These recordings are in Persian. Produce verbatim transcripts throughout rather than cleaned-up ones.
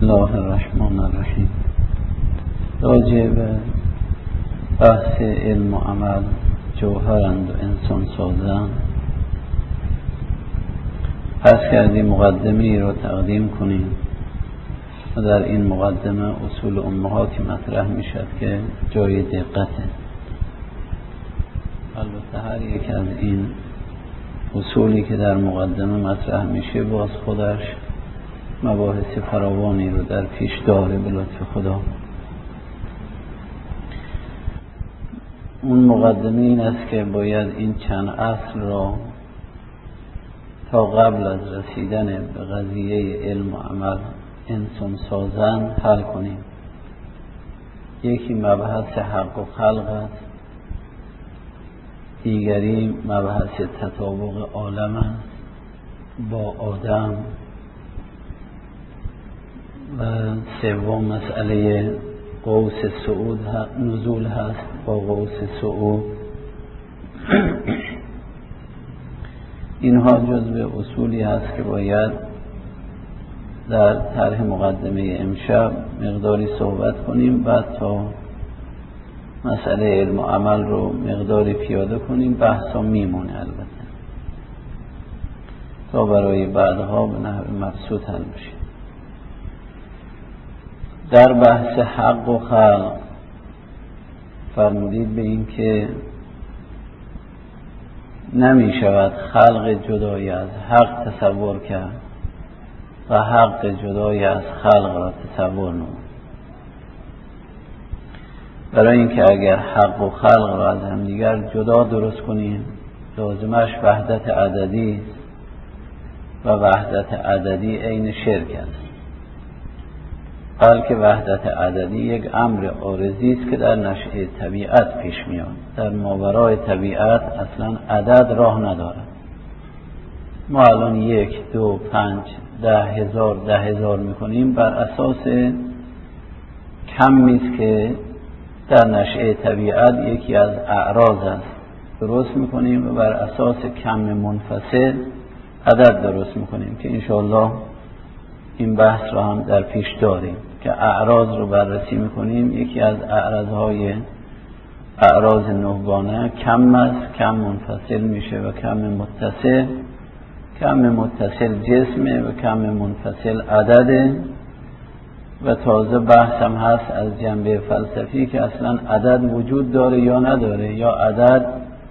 الله الرحمن الرحیم. راجع به بحث علم و عمل جوهرند و انسان سازند پس کردیم مقدمه ای را تقدیم کنیم و در این مقدمه اصول امهاتی مطرح می شد که جای دقته. البته هر یک از این اصولی که در مقدمه مطرح میشه باز خودش مباحث فراوانی رو در پیش داره به لطف خدا. اون مقدمه این است که باید این چند اصل را تا قبل از رسیدن به قضیه علم و عمل انسان سازن حل کنیم. یکی مبحث حق و خلق است، دیگری مبحث تطابق عالم است با آدم، و سوم مسئله قوس صعود نزول هست با قوس صعود. اینها جزو اصولی هست که باید در طرح مقدمه امشب مقداری صحبت کنیم، بعد تا مسئله علم و عمل رو مقداری پیاده کنیم. بحثا میمونه البته تا برای بعدها به نحو مبسوط حل بشه. در بحث حق و خلق فرمودید به این که نمی شود خلق جدای از حق تصور کرد و حق جدای از خلق را تصور نمود. برای اینکه اگر حق و خلق را از همدیگر جدا درست کنیم لازمش وحدت عددی و وحدت عددی عین شرک است، بلکه وحدت عددی یک امر عارضی است که در نشأه طبیعت پیش میاد. در ماورای طبیعت اصلا عدد راه ندارد. ما الان یک، دو، پنج، ده هزار، ده هزار میکنیم بر اساس کمی است که در نشأه طبیعت یکی از اعراض است درست میکنیم و بر اساس کم منفصل عدد درست میکنیم که انشاءالله این بحث را هم در پیش داریم که اعراض رو بررسی میکنیم. یکی از اعراضهای اعراض نهگانه کم است، کم منفصل میشه و کم متصل. کم متصل جسمه و کم منفصل عدده. و تازه بحث هم هست از جنبه فلسفی که اصلا عدد وجود داره یا نداره، یا عدد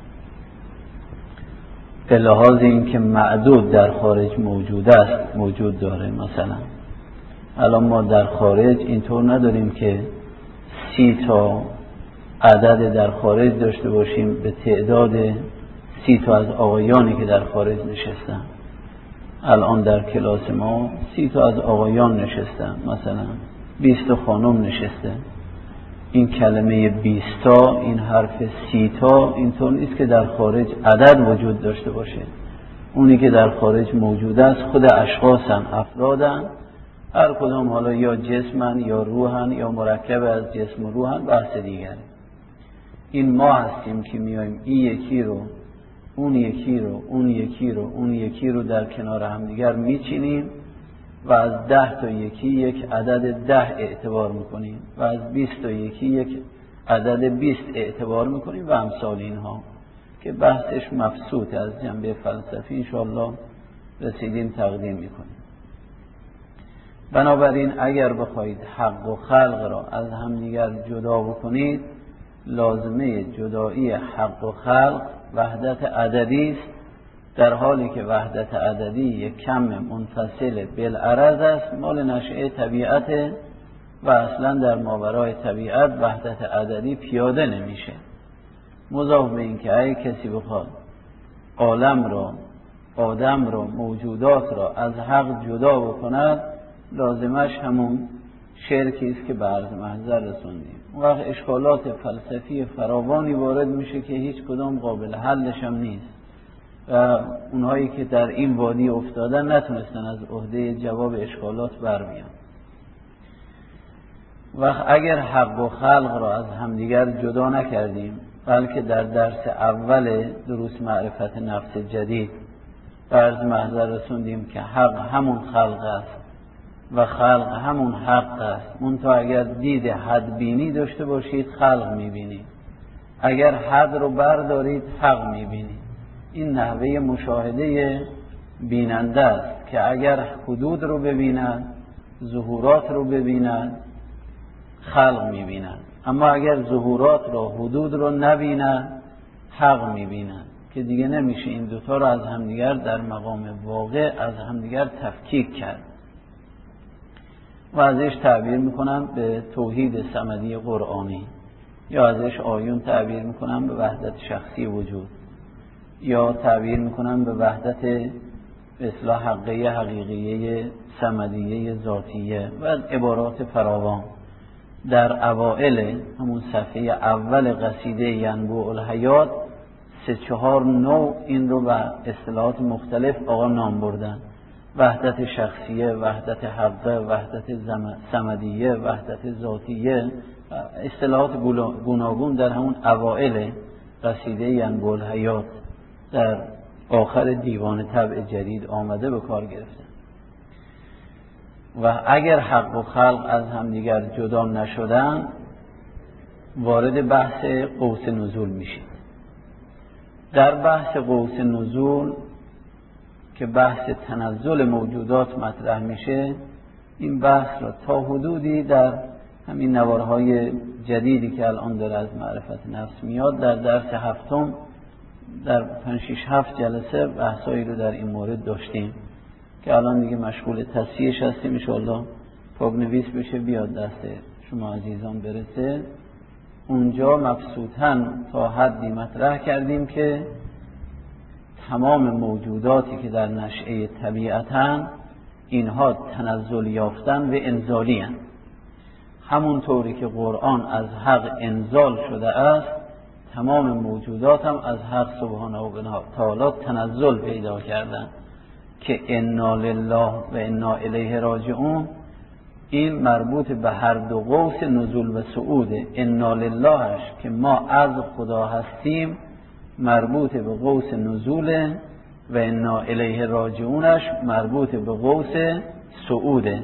به لحاظ اینکه معدود در خارج موجود است موجود داره. مثلا الان ما در خارج اینطور نداریم که سی تا عدد در خارج داشته باشیم به تعداد سی تا از آقایانی که در خارج نشستن. الان در کلاس ما سی تا از آقایان نشستن، مثلا بیست تا خانم نشسته. این کلمه بیست تا، این حرف سی تا اینطور نیست که در خارج عدد وجود داشته باشه. اونی که در خارج موجود است خود اشخاصن، افرادن، هر کدام حالا یا جسمن یا روحن یا مرکب از جسم و روحن، بحث دیگره. این ما هستیم که میایم این یکی رو اون یکی رو اون یکی رو اون یکی رو در کنار همدیگر میچینیم و از ده تا یکی یک عدد ده اعتبار میکنیم و از بیست تا یکی یک عدد بیست اعتبار میکنیم و امثال اینها که بحثش مبسوط از جنبه فلسفی انشاءالله رسیدیم تقدیم میکنیم. بنابراین اگر بخواید حق و خلق را از همدیگر جدا بکنید لازمه جدایی حق و خلق وحدت عددی است، در حالی که وحدت عددی یک کم منفصل بالعرض است مال نشأه طبیعت و اصلا در ماورای طبیعت وحدت عددی پیاده نمیشه. مضاف به این که اگه کسی بخواد عالم را، آدم را، موجودات را از حق جدا بکند لازمش همون شرکی است که به عرض محضر رسوندیم. اون وقت اشکالات فلسفی فراوانی وارد میشه که هیچ کدام قابل حلش هم نیست و اونهایی که در این وادی افتادن نتونستن از عهده جواب اشکالات بر بیان. وقت اگر حق و خلق را از همدیگر جدا نکردیم بلکه در درس اول دروس معرفت نفس جدید به عرض محضر رسوندیم که حق همون خلق است و خلق همون حق است. منتها اگر دید حد بینی داشته باشید خلق میبینید، اگر حد رو بردارید حق میبینید. این نحوه مشاهده بیننده است که اگر حدود رو ببیند، ظهورات رو ببیند، خلق میبیند. اما اگر ظهورات رو، حدود رو نبیند، حق میبیند، که دیگه نمیشه این دوتا رو از همدیگر در مقام واقع از همدیگر تفکیک کرد. و ازش تعبیر میکنم به توحید صمدی قرآنی، یا ازش آیون تعبیر میکنم به وحدت شخصی وجود، یا تعبیر میکنم به وحدت به اصطلاح حقیه حقیقیه صمدیه ذاتیه و عبارات فراوان. در اوائل همون صفحه اول قصیده ینبوع الحیات سه چهار نوع این رو به اصطلاحات مختلف آقا نام بردن: وحدت شخصیه، وحدت حقه، وحدت صمدیه، وحدت ذاتیه، اصطلاحات گوناگون در همون اوائل قصیده ینبوع الحیات در آخر دیوان طبع جدید آمده به کار گرفته. و اگر حق و خلق از همدیگر جدا نشدن، وارد بحث قوس نزول میشید. در بحث قوس نزول که بحث تنزل موجودات مطرح میشه، این بحث را تا حدودی در همین نوارهای جدیدی که الان داره از معرفت نفس میاد، در درس هفتم در پنج شش هفت جلسه بحثایی رو در این مورد داشتیم که الان دیگه مشغول تصحیحش هستیم. انشاءالله پاگنویس بشه بیاد دست شما عزیزان برسه. اونجا مبسوطاً تا حدی مطرح کردیم که تمام موجوداتی که در نشأه طبیعتاً اینها تنزل یافتن و انزالی هستند. همونطوری که قرآن از حق انزال شده است، تمام موجودات هم از حق سبحانه و تعالی تنزل پیدا کردن که انا لله و انا الیه راجعون. این مربوط به هر دو قوس نزول و صعوده. انا للهش که ما از خدا هستیم مربوط به قوس نزوله، و انا الیه راجعونش مربوط به قوس صعوده.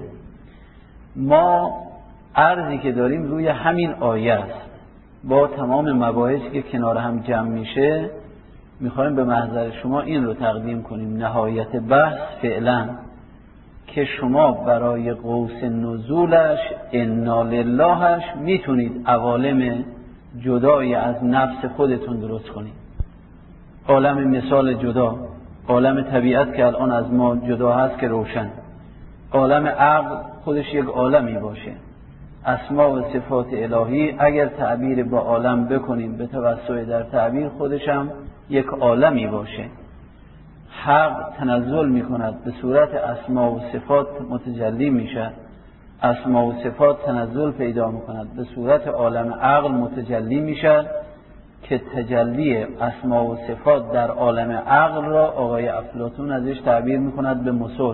ما عرضی که داریم روی همین آیه است، با تمام مباحثی که کنار هم جمع میشه میخوایم به محضر شما این رو تقدیم کنیم. نهایت بحث فعلا که شما برای قوس نزولش انا للهش میتونید عوالم جدایی از نفس خودتون درست کنید. عالم مثال جدا، عالم طبیعت که الان از ما جدا هست که روشن، عالم عقل خودش یک عالمی باشه، اسما و صفات الهی اگر تعبیر با عالم بکنیم به توسع در تعبیر خودش هم یک عالمی باشه. حق تنزل می کند به صورت اسما و صفات متجلی می شد، اسما و صفات تنزل پیدا می کند به صورت عالم عقل متجلی می شد که تجلی اسما و صفات در عالم عقل را آقای افلاطون ازش تعبیر می کند به مثل.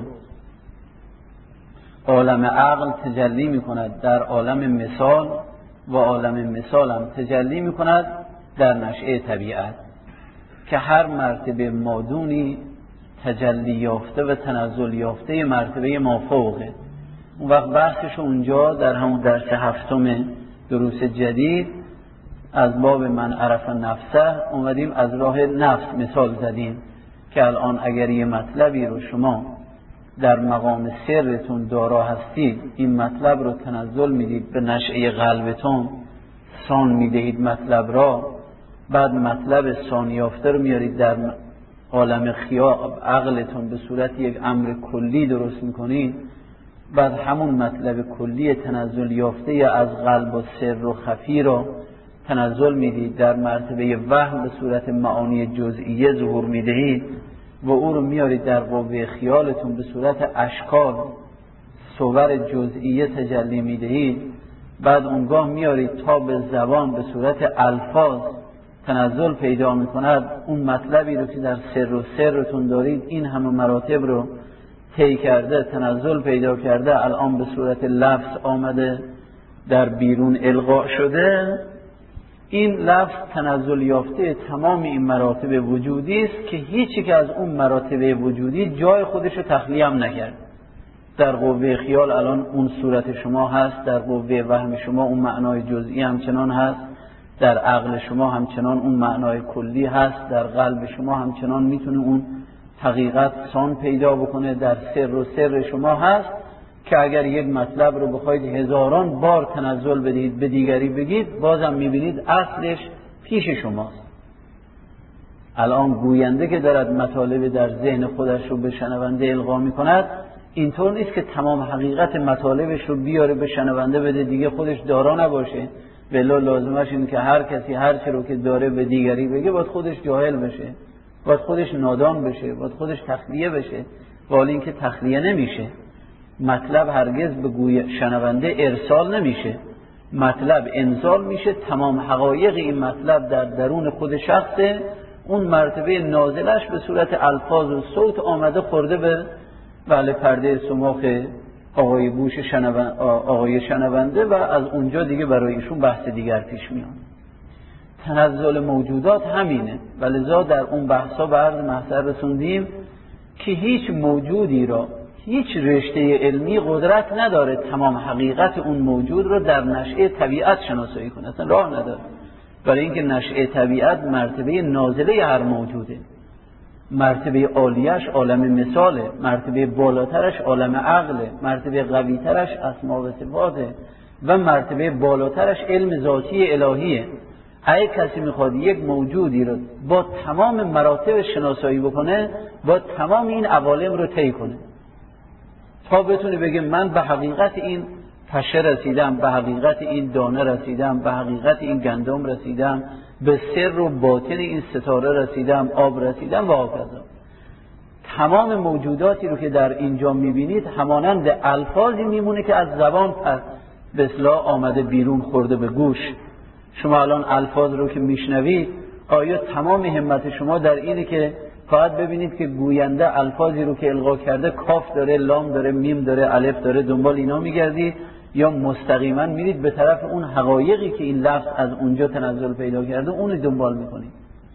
عالم عقل تجلی می کند در عالم مثال و عالم مثال هم تجلی می کند در نشأه طبیعت که هر مرتبه مادونی تجلی یافته و تنزل یافته مرتبه مافوقه. اون وقت بحثش اونجا در همون درس هفتم دروس جدید از باب من عرف نفسه اومدیم از راه نفس مثال زدیم که الان اگر یه مطلبی رو شما در مقام سرتون دارا هستید، این مطلب رو تنزل میدید به نشأه قلبتون، سان میدهید مطلب را، بعد مطلب سان یافته رو میارید در عالم خیال عقلتون به صورت یک امر کلی درست میکنید، بعد همون مطلب کلی تنزل یافته از قلب و سر و خفی رو تنزل میدید در مرتبه وهم به صورت معانی جزئیه ظهور میدهید و او رو میارید در قوه خیالتون به صورت اشکال صور جزئیه تجلی میدهید. بعد اونگاه میارید تا به زبان به صورت الفاظ تنزل پیدا میکند. اون مطلبی رو که در سر و سرتون دارید این همه مراتب رو طی کرده، تنزل پیدا کرده، الان به صورت لفظ آمده، در بیرون القا شده. این لفظ تنزل یافته تمام این مراتب وجودی است که هیچی که از اون مراتب وجودی جای خودش رو تخلیه هم نکرد. در قوه خیال الان اون صورت شما هست، در قوه وهم شما اون معنای جزئی همچنان هست، در عقل شما همچنان اون معنای کلی هست، در قلب شما همچنان میتونه اون حقیقت سان پیدا بکنه، در سر و سر شما هست که اگر یک مطلب رو بخواید هزاران بار تنزل بدید به دیگری بگید بازم میبینید اصلش پیش شماست. الان گوینده که دارد مطالب در ذهن خودش رو به شنونده القا میکند اینطور نیست که تمام حقیقت مطالبش رو بیاره به شنونده بده دیگه خودش دارا نباشه، بلا لازمش اینه که هر کسی هر چی رو که داره به دیگری بگه باید خودش جاهل بشه، باید خودش نادان بشه، باید خودش تخلیه بشه، ولی اینکه تخلیه نمیشه. مطلب هرگز به گوی شنونده ارسال نمیشه، مطلب انزال میشه. تمام حقایق این مطلب در درون خود شخصه، اون مرتبه نازلش به صورت الفاظ و صوت آمده خورده به بله پرده سماخ آقای گوش شنونده، آقای شنونده و از اونجا دیگه برای ایشون بحث دیگر پیش میاد. تنزل موجودات همینه و لذا در اون بحثا به عرض محضر رسوندیم که هیچ موجودی را هیچ رشته علمی قدرت نداره تمام حقیقت اون موجود رو در نشأه طبیعت شناسایی کنه، اصلا راه نداره، برای اینکه نشأه طبیعت مرتبه نازله هر موجوده، مرتبه عالیش عالم مثاله، مرتبه بالاترش عالم عقله، مرتبه قویترش اسما و صفاته و مرتبه بالاترش علم ذاتی الهیه. اگه کسی میخواد یک موجودی رو با تمام مراتب شناسایی بکنه با تمام این عوالم رو طی کنه تا بتونه بگه من به حقیقت این پشه رسیدم، به حقیقت این دانه رسیدم، به حقیقت این گندم رسیدم، به سر و باطن این ستاره رسیدم، آب رسیدم و هکذا. تمام موجوداتی رو که در اینجا میبینید همانند الفاظی میمونه که از زبان پر به اصطلاح آمده بیرون خورده به گوش. شما الان الفاظ رو که میشنوید آیا تمام همت شما در اینه که فقط ببینید که گوینده الفاظی رو که القا کرده کاف داره، لام داره، میم داره، الف داره، دنبال اینا میگردید یا مستقیما میرید به طرف اون حقایقی که این لفظ از اونجا تنزل پیدا کرده اون دنبال میکنید؟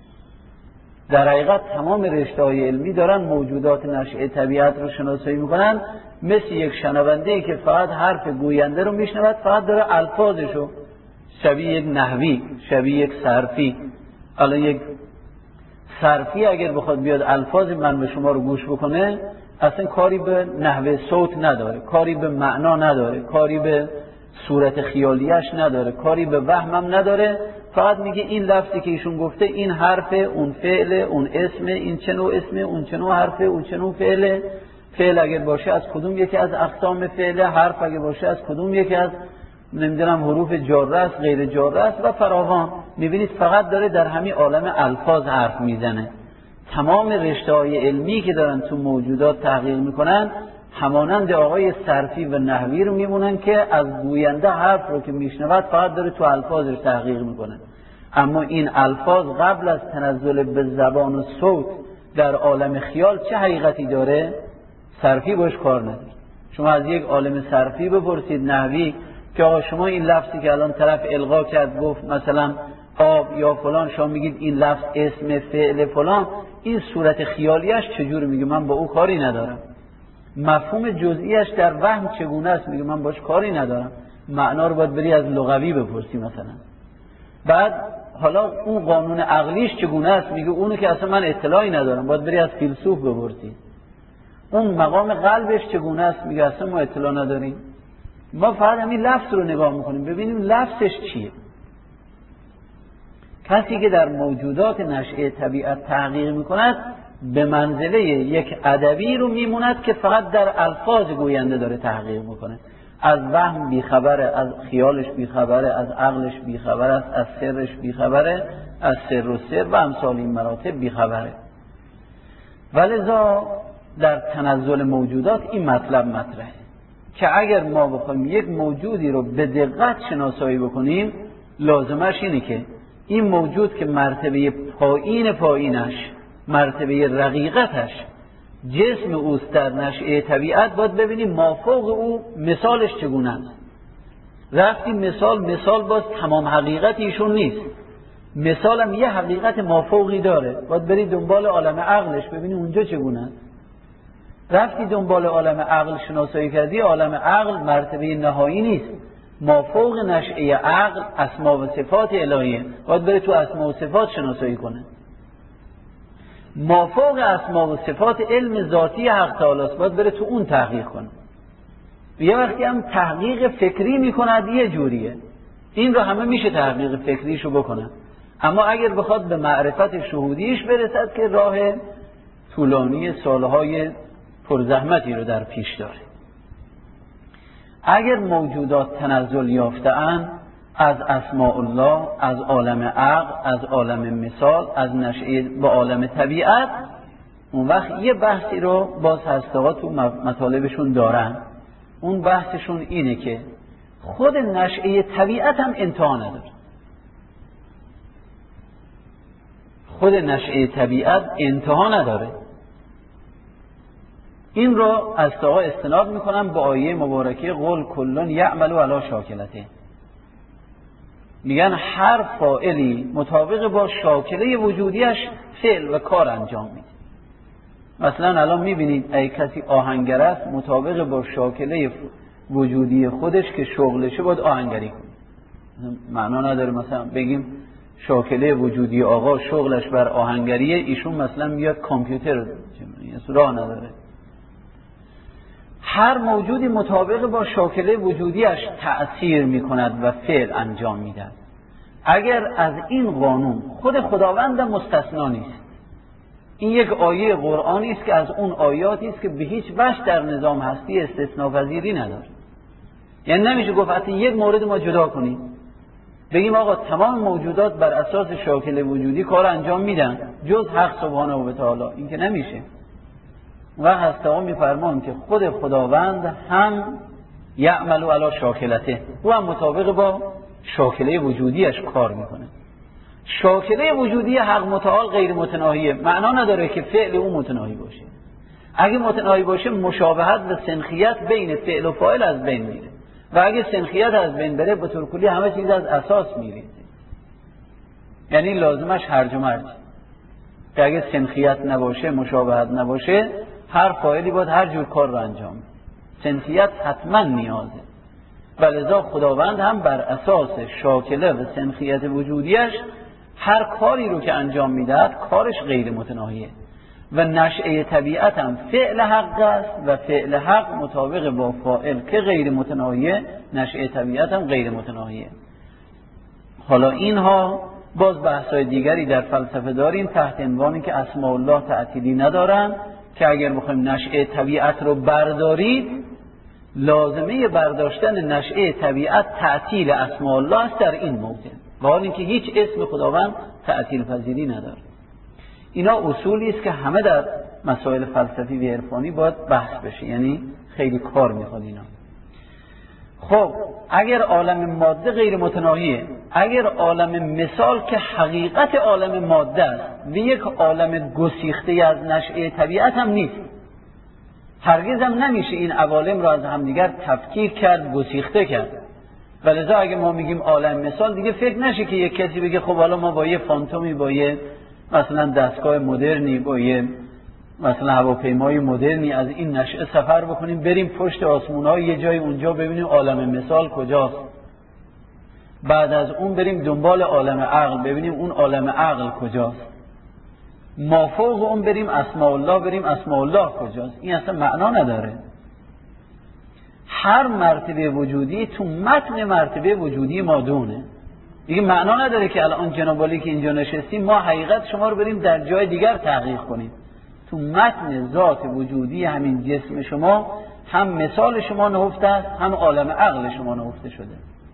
در حقیقت تمام رشته‌های علمی دارن موجودات نشأه طبیعت رو شناسایی میکنن، مثل یک شنونده که فقط حرف گوینده رو میشنود، فقط داره الفاظشو، شبیه یک نحوی، شبیه یک صرفی. الان یک صرفی اگر بخواد بیاد الفاظ من به شما رو گوش بکنه اصلا کاری به نحوه صوت نداره، کاری به معنا نداره، کاری به صورت خیالیش نداره، کاری به وهمم نداره، فقط میگه این لفظی که ایشون گفته این حرف، اون فعل، اون اسم، این چه نوع اسم، اون چه نوع حرف، اون چه نوع فعل، فعل اگر باشه از کدوم یکی از اقسام فعل، حرف اگر باشه از کدوم یکی از نمیدونم حروف جاره است، غیر جاره است و فراوان. میبینید فقط داره در همین عالم الفاظ حرف میزنه. تمام رشته‌های علمی که دارن تو موجودات تحقیق میکنن همانند آقای صرفی و نحوی رو میمونن که از گوینده حرف رو که میشنود فقط داره تو الفاظش تحقیق میکنه، اما این الفاظ قبل از تنزل به زبان و صوت در عالم خیال چه حقیقتی داره؟ صرفی باش کار نداره. شما از یک عالم صرفی بپرسید نحوی که آقا شما این لفظی که الان طرف القا کرد گفت مثلا آب یا فلان، شما میگید این لفظ اسم فعل فلان، این صورت خیالیش چجوری؟ میگه من با او کاری ندارم. مفهوم جزئیش در وهم چگونه است؟ میگه من باش کاری ندارم. معنا رو باید بری از لغوی بپرسی مثلا. بعد حالا اون قانون عقلیش چگونه است؟ میگه اونو که اصلا من اطلاعی ندارم، باید بری از فیلسوف بپرسی. اون مقام قلبش چگونه است؟ میگه اصلا ما اطلاع نداریم، ما فقط همین لفظ رو نگاه میکنیم ببینیم لفظش چیه. کسی که در موجودات نشأه طبیعت تحقیق میکند به منزله یک ادبی رو میموند که فقط در الفاظ گوینده داره تحقیق میکنه، از وهم بیخبره، از خیالش بیخبره، از عقلش بیخبره است، از سرش بیخبره، از سر و سر و امثال این مراتب بیخبره. ولذا در تنزل موجودات این مطلب مطرحه که اگر ما بخوایم یک موجودی رو به دقت شناسایی بکنیم لازمش اینه که این موجود که مرتبه پایین پایینش، مرتبه رقیقتش جسم اوست در نشأه طبیعت، باید ببینیم مافوق او مثالش چگونه است. رفتیم مثال مثال باز تمام حقیقت ایشون نیست، مثالم یه حقیقت مافوقی داره، باید برید دنبال عالم عقلش ببینیم اونجا چگونه است. رفتی دنبال عالم عقل شناسایی کردی، عالم عقل مرتبه نهایی نیست، مافوق نشأه عقل اسما و صفات الهیه، باید بره تو اسما و صفات شناسایی کنه. مافوق اسما و صفات علم ذاتی حق تعالی است، باید بره تو اون تحقیق کنه. یه وقتی هم تحقیق فکری میکند یه جوریه، این رو همه میشه تحقیق فکریشو بکنه، اما اگر بخواد به معرفت شهودیش برسد که راه طولانی سالهای پرزحمتی رو در پیش داره. اگر موجودات تنزل یافته‌اند از اسماء الله، از عالم عقل، از عالم مثال، از نشأه به عالم طبیعت، اون وقت یه بحثی رو باز هسته‌ها تو مطالبشون دارن. اون بحثشون اینه که خود نشأه طبیعت هم انتها نداره. خود نشأه طبیعت انتها نداره. این رو از تا استناد میکنم با آیه مبارکه قل کلون یعمل علی شاکلته. میگن هر فاعلی مطابق با شاکله وجودیش فعل و کار انجام میده. مثلا الان میبینید ای کسی آهنگر است، مطابق با شاکله وجودی خودش که شغلشه باید آهنگری کنه. معنا نداره مثلا بگیم شاکله وجودی آقا شغلش بر آهنگریه، ایشون مثلا میاد کامپیوتر، راه نداره. هر موجودی مطابق با شاکله وجودیش تأثیر میکند و فعل انجام میده. اگر از این قانون خود خداوند مستثنا نیست، این یک آیه قرآنی است که از اون آیاتی است که به هیچ وجه در نظام هستی استثناء پذیری نداره. یعنی نمیشه گفت یک مورد ما جدا کنیم بگیم آقا تمام موجودات بر اساس شاکله وجودی کار انجام میدن جز حق سبحانه و تعالی. این که نمیشه. و هسته‌ها میفرمان که خود خداوند هم یعمل علی شاکلته، او هم مطابق با شاکله وجودیش کار میکنه. شاکله وجودی حق متعال غیر متناهیه، معنا نداره که فعل او متناهی باشه. اگه متناهی باشه مشابهت و سنخیت بین فعل و فاعل از بین میره، و اگه سنخیت از بین بره به طور کلی همه چیز از اساس میریزه. یعنی لازمش هرج و مرج که اگه سنخیت نباشه، مشابهت نباشه، هر فاعلی باید هر جور کار رو انجام بده. سنخیت حتما نیازه، ولذا خداوند هم بر اساس شاکله و سنخیت وجودیش هر کاری رو که انجام میدهد کارش غیر متناهیه. و نشأه طبیعت هم فعل حق است و فعل حق مطابق با فاعل که غیر متناهیه، نشأه طبیعت هم غیر متناهیه. حالا اینها باز بحث‌های دیگری در فلسفه داریم تحت عنوانی که اسماء الله تعطیلی ندارن، که اگر بخوایم نشأه طبیعت رو بردارید، لازمه برداشتن نشأه طبیعت تعطیل اسماء الله است در این موضع، و حال اینکه هیچ اسم خداوند تعطیل پذیری نداره. اینا اصولی است که همه در مسائل فلسفی و عرفانی باید بحث بشه، یعنی خیلی کار میخواد اینا. خب اگر عالم ماده غیر متناهیه، اگر عالم مثال که حقیقت عالم ماده است و یک عالم گسیخته از نشأه طبیعت هم نیست، هرگز هم نمیشه این عوالم را از همدیگر تفکیک کرد، گسیخته کرد. ولذا اگه ما میگیم عالم مثال، دیگه فکر نشه که یک کسی بگه خب حالا ما با یه فانتومی، با یه مثلا دستگاه مدرنی، با یه مثلا هواپیمای مدرنی از این نشأه سفر بکنیم بریم پشت آسمون‌ها یه جای اونجا ببینیم عالم مثال کجاست، بعد از اون بریم دنبال عالم عقل ببینیم اون عالم عقل کجاست، مافوق اون بریم اسماء الله بریم اسماء الله کجاست. این اصلا معنا نداره. هر مرتبه وجودی تو متن مرتبه وجودی مادونه. دیگه معنا نداره که الان جناب عالی که اینجا نشستیم ما حقیقت شما رو بریم در جای دیگر تحقیق کنیم. تو متن ذات وجودی همین جسم شما هم مثال شما نهفته است، هم عالم عقل شما نهفته شده.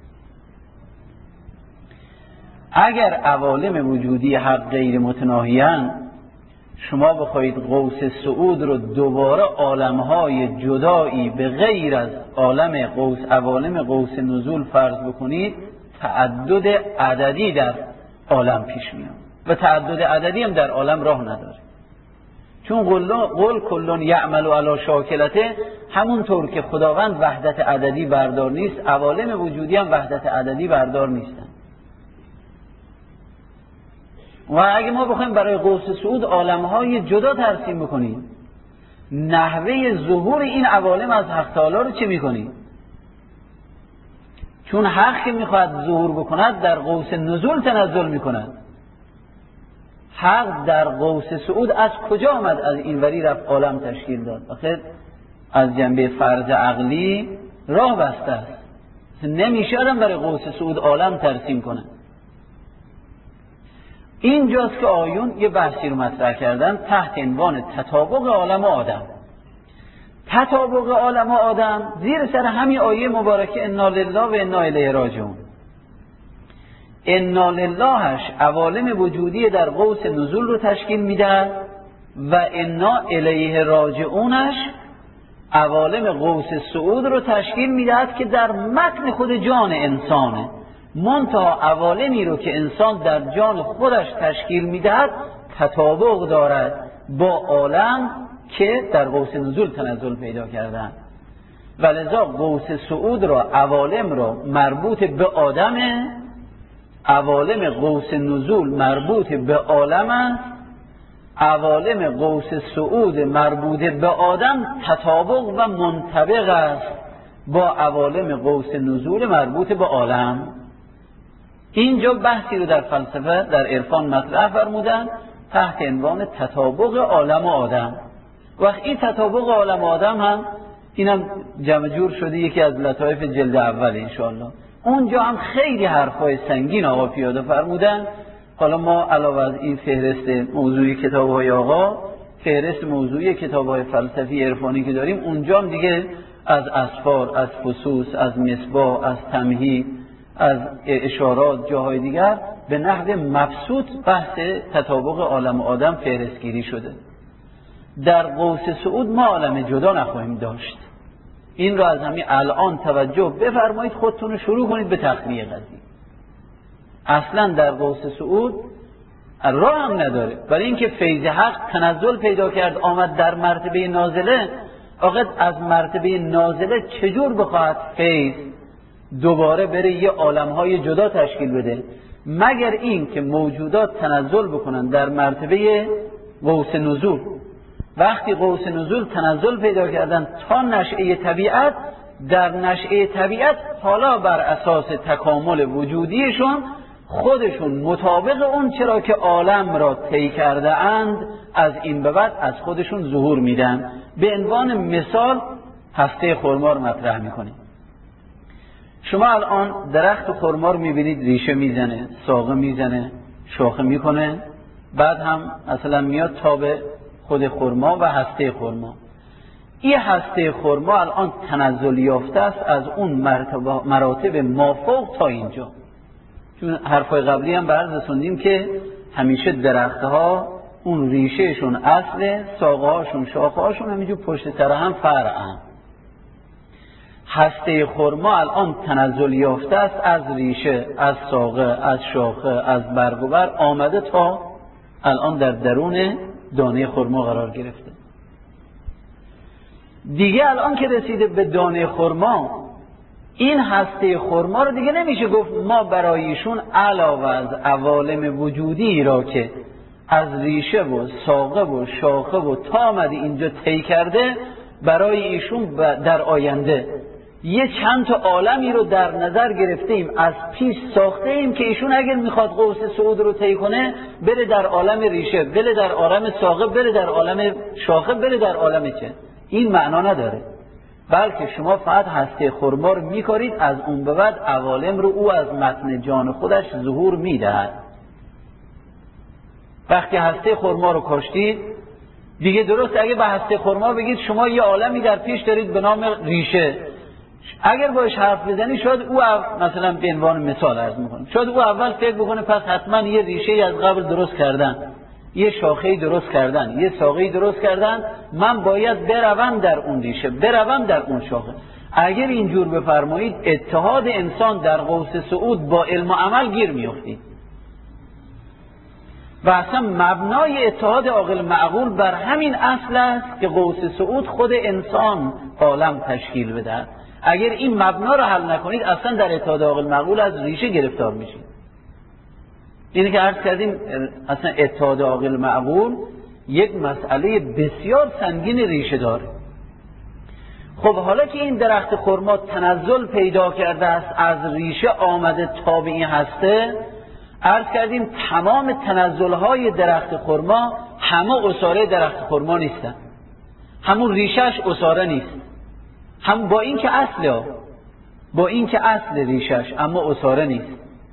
اگر عوالم وجودی حق غیر متناهی‌اند، شما بخواید قوس صعود رو دوباره عالم‌های جدایی به غیر از عالم قوس عوالم قوس نزول فرض بکنید، تعدد عددی در عالم پیش میاد و تعدد عددی هم در عالم راه نداره. چون قل کلون یعمل علی شاکلته، همونطور که خداوند وحدت عددی بردار نیست، عوالم وجودی هم وحدت عددی بردار نیستن. و اگه ما بخوایم برای قوس صعود عالم‌های جدا ترسیم بکنیم نحوه ظهور این عوالم از حق تعالی رو چه میکنی؟ چون حق که میخواد ظهور بکند در قوس نزول تنزل میکند. حق در قوس صعود از کجا آمد؟ از این وری رفت عالم تشکیل داد. آخه از جنبه فرض عقلی راه بسته است، نمیشه آدم برای قوس صعود عالم ترسیم کنه. اینجاست که آیون یه بحثی رو مطرح کردن تحت عنوان تطابق عالم و آدم. تطابق عالم و آدم زیر سر همین آیه مبارکه انا لله و انا الیه راجعون. انا للهش عوالم وجودی در قوس نزول رو تشکیل میده و انا الیه راجعونش عوالم قوس صعود رو تشکیل میدهد که در متن خود جان انسانه. منتها عوالمی رو که انسان در جان خودش تشکیل میدهد تطابق دارد با عالم که در قوس نزول تنزل پیدا کردن. ولذا قوس صعود را عوالم را مربوط به آدمه، عوالم قوس نزول مربوط به عالم است، عوالم قوس صعود مربوط به آدم تطابق و منطبق است با عوالم قوس نزول مربوط به عالم. اینجا بحثی رو در فلسفه در عرفان مطرح فرمودن تحت عنوان تطابق عالم و آدم. وقت این تطابق عالم و آدم هم اینم جمع جور شده یکی از لطایف جلد اول انشاءالله. اونجا هم خیلی حرفای سنگین آقا پیاده فرمودن. حالا ما علاوه از این فهرست موضوعی کتاب‌های آقا، فهرست موضوعی کتاب‌های فلسفی عرفانی که داریم، اونجا هم دیگه از اسفار، از فصوص، از مصباح، از تمهید، از اشارات، جاهای دیگر به نحو مبسوط بحث تطابق عالم و آدم فهرستگیری شده. در قوس صعود ما عالم جدا نخواهیم داشت. این را از همین الان توجه بفرمایید، خودتون رو شروع کنید به تخلیه قضیه. اصلا در قوس صعود راه هم نداره، برای اینکه فیض حق تنزل پیدا کرد آمد در مرتبه نازله. آقا از مرتبه نازله چجور بخواهد فیض دوباره بره یه عالمهای جدا تشکیل بده؟ مگر این که موجودات تنزل بکنن در مرتبه قوس نزول. وقتی قوس نزول تنزل پیدا کردن تا نشأه طبیعت، در نشأه طبیعت حالا بر اساس تکامل وجودیشون خودشون مطابق اون چرا که عالم را طی کرده اند از این به بعد از خودشون ظهور میدن. به عنوان مثال هسته خرما رو مطرح میکنیم. شما الان درخت خرما رو میبینید ریشه میزنه، ساقه میزنه، شاخه میکنه، بعد هم مثلا میاد تا به خود خرما و هسته خرما. این هسته خرما الان تنزل یافته است از اون مراتب مافوق تا اینجا. چون حرفای قبلی هم برز رسوندیم که همیشه درختها اون ریشهشون اصل، ساقه هاشون شاخه هاشون همینجور پشت سر هم فرعن. هسته خرما الان تنزل یافته است از ریشه، از ساقه، از شاخه، از برگ و بر آمده تا الان در درون دانه خرما قرار گرفته. دیگه الان که رسیده به دانه خرما، این هسته خرما رو دیگه نمیشه گفت ما برایشون علاوه از عوالم وجودی را که از ریشه و ساقه و شاخه و تا آمده اینجا طی کرده، برای ایشون در آینده یه چند تا عالمی رو در نظر گرفته ایم، از پیش ساخته ایم که ایشون اگر میخواد قوس صعود رو طی کنه بره در عالم ریشه، بره در عالم ساقه، بره در عالم شاخه، بره در عالم چه. این معنا نداره، بلکه شما فقط هسته خرما رو میکارید، از اون به بعد عوالم رو او از متن جان خودش ظهور میدهد. وقتی هسته خرما رو کاشتید دیگه درست اگه به هسته خرما بگید شما یه عالمی در پیش دارید به نام ریشه، اگر باش حرف بزنی شاید او مثلا به عنوان مثال عرض میکنم، شاید او اول فکر بکنه پس حتما یه ریشه از قبل درست کردن، یه شاخه درست کردن، یه ساقه درست کردن، من باید بروم در اون ریشه، بروم در اون شاخه. اگر اینجور بفرمایید اتحاد انسان در قوس صعود با علم و عمل گیر میافتید و اصلا مبنای اتحاد عاقل معقول بر همین اصل است که قوس صعود خود انسان عالم تشکیل بده. اگر این مبنا رو حل نکنید اصلا در اتحاد عاقل معقول از ریشه گرفتار میشید. اینه که عرض کردیم اصلا اتحاد عاقل معقول یک مسئله بسیار سنگین ریشه داره. خب حالا که این درخت خرما تنزل پیدا کرده است، از ریشه آمده تا به این هسته، عرض کردیم تمام تنزلهای درخت خرما همه عصاره درخت خرما نیستن، همون ریشهش عصاره نیست، هم با این که اصله با این که اصل ریشهش اما عصاره نیست،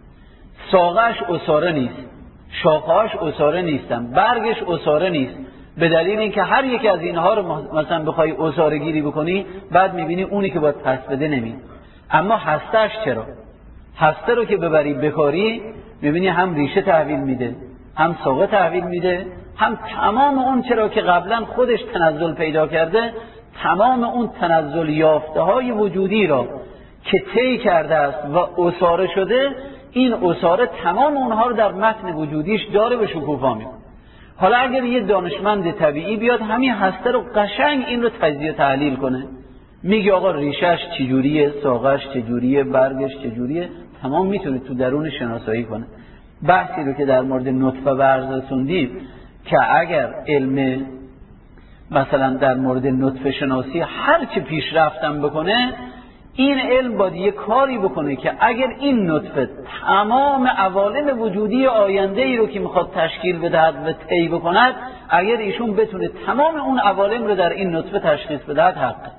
ساقش عصاره نیست، شاخه‌اش عصاره نیستن، برگش عصاره نیست، به دلیل اینکه هر یکی از اینها رو مثلا بخوای عصاره گیری بکنی بعد میبینی اونی که باید پس بده نمی. اما هستش چرا؟ هسته رو که ببری بکاری میبینی هم ریشه تحویل میده، هم ساقه تحویل میده، هم تمام اون چرا که قبلا خودش تنزل پیدا کرده، تمام اون تنزل یافته های وجودی را که طی کرده است و عصاره شده، این عصاره تمام اونها رو در متن وجودیش داره به شکوفا میکنه. حالا اگر یه دانشمند طبیعی بیاد همین هسته رو قشنگ این رو تجزیه تحلیل کنه، میگه آقا ریشش چجوریه، ساقش چجوریه، برگش چجوریه، تمام میتونه تو درون شناسایی کنه. بحثی رو که در مورد نطفه و عرض رسوندیم که اگر علم مثلا در مورد نطفه شناسی هر چه پیشرفتم بکنه، این علم باید یه کاری بکنه که اگر این نطفه تمام عوالم وجودی آینده ای رو که میخواد تشکیل بدهد و طی بکند، اگر ایشون بتونه تمام اون عوالم رو در این نطفه تشخیص بدهد حقه.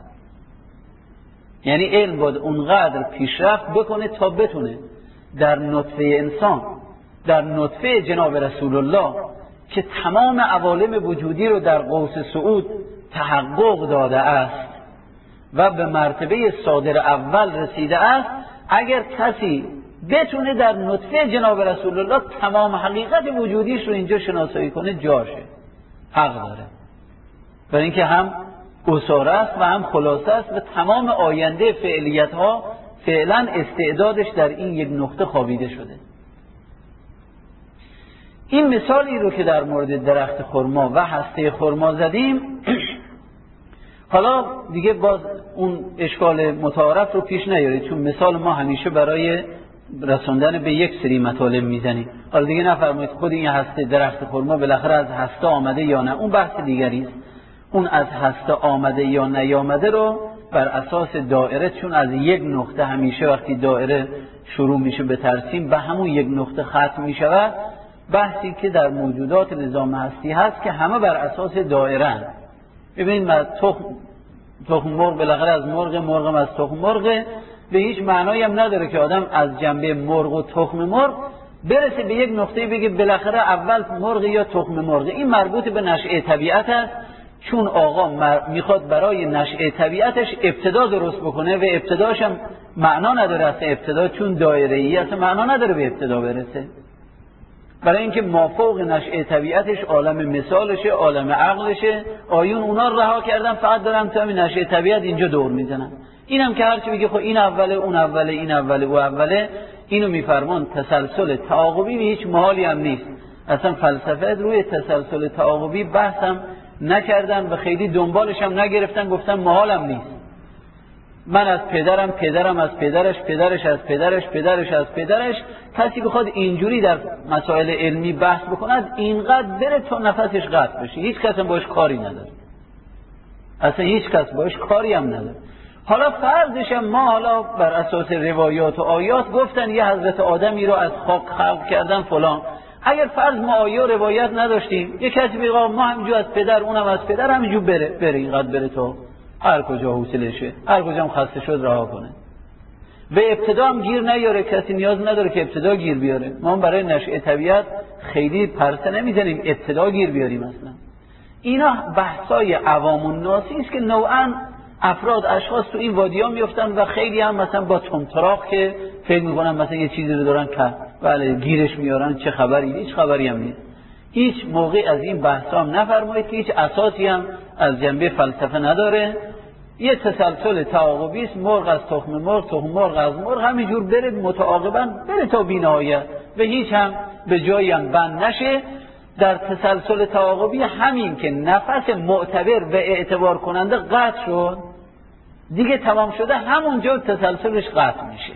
یعنی علم باید اونقدر پیشرفت بکنه تا بتونه در نطفه انسان، در نطفه جناب رسول الله که تمام عوالم وجودی رو در قوس صعود تحقق داده است و به مرتبه صادر اول رسیده است، اگر کسی بتونه در نطفه جناب رسول الله تمام حقیقت وجودیش رو اینجا شناسایی کنه جاشه، حق داره، برای اینکه هم عصاره است و هم خلاصه است و تمام آینده فعلیت ها فعلا استعدادش در این یک نقطه خوابیده شده. این مثالی رو که در مورد درخت خرما و هسته خرما زدیم، حالا دیگه باز اون اشکال متعارف رو پیش نیارید، چون مثال ما همیشه برای رسوندن به یک سری مطالب میزنیم. حالا دیگه نفرمایید خود این هسته درخت خرما بالاخره از هسته آمده یا نه، اون بحث دیگری است. اون از هسته آمده یا نیامده رو بر اساس دایره، چون از یک نقطه همیشه وقتی دایره شروع میشه به ترسیم به همون یک نقطه ختم میشود، بحثی که در موجودات نظام هستی هست که همه بر اساس دایره هست. ببینید ما تخم تخم مرغ بالاخره از مرغ، مرغ هم از تخم مرغ، به هیچ معنایی هم نداره که آدم از جنبه مرغ و تخم مرغ برسه به یک نقطه بگه بالاخره اول مرغ یا تخم مرغ. این مربوط به نشأه طبیعت است، چون آقا میخواد برای نشأه طبیعتش ابتدا درست بکنه و ابتداش هم معنا نداره اصلا ابتدا، چون دایره‌ای اصلا معنا نداره به ابتدا برسه، برای اینکه مافوق نشأه طبیعتش عالم مثالشه، عالم عقلشه. آیون اونا رها کردن، فقط دارن تو همین نشأه طبیعت اینجا دور میزنن. اینم که هرچی بگه خب این اوله اون اوله این اوله او اوله، اینو میفرمان تسلسل تعاقبی به هیچ محالی هم نیست. اصلا فلسفه روی تسلسل تعاقبی بحثم نکردن و خیلی دنبالش هم نگرفتن، گفتن محالم نیست. من از پدرم، پدرم از پدرش، پدرش از پدرش، پدرش از پدرش. کسی بخواد اینجوری در مسائل علمی بحث بکند اینقدر بره تا نفسش قطع بشه، هیچ کس هم باش کاری نداره، اصلا هیچ کس باش کاری هم نداره. حالا فرضش هم ما حالا بر اساس روایات و آیات گفتن یه حضرت آدمی رو از خاک خلق کردن فلان. اگر فرض ما آیه و روایت نداشتیم، یه کسی بگه ما همینجور از پدر اونم از پدر همینجور بره بره اینقدر بره تا هر کجا حوصله شه، هر کجا هم خسته شد رها کنه، به ابتدا هم گیر نیاره. کسی نیاز نداره که ابتدا گیر بیاره. ما برای نشأه طبیعت خیلی پرسه نمیزنیم ابتدا گیر بیاریم. اصلا اینا بحثای عوام الناسی است که نوعا افراد اشخاص تو این وادی‌ها میافتن و خیلی هم مثلا با تمتراق که فکر میکنن مثلا یه چیزی رو دارن که بله گیرش میارن، چه خبری؟ هیچ خبری هم نیست. هیچ موقع از این بحثا هم نفرمایید که هیچ اساسی هم از جنبه فلسفه نداره. یه تسلسل تعاقبی است، مرغ از تخم مرغ، تخم مرغ از مرغ، همینجور بره متعاقبا بره تا بی‌نهایت و هیچ هم به جایی هم بند نشه. در تسلسل تعاقبی همین که نفس معتبر و اعتبار کننده قطع شد دیگه تمام شده، همونجا تسلسلش قطع میشه.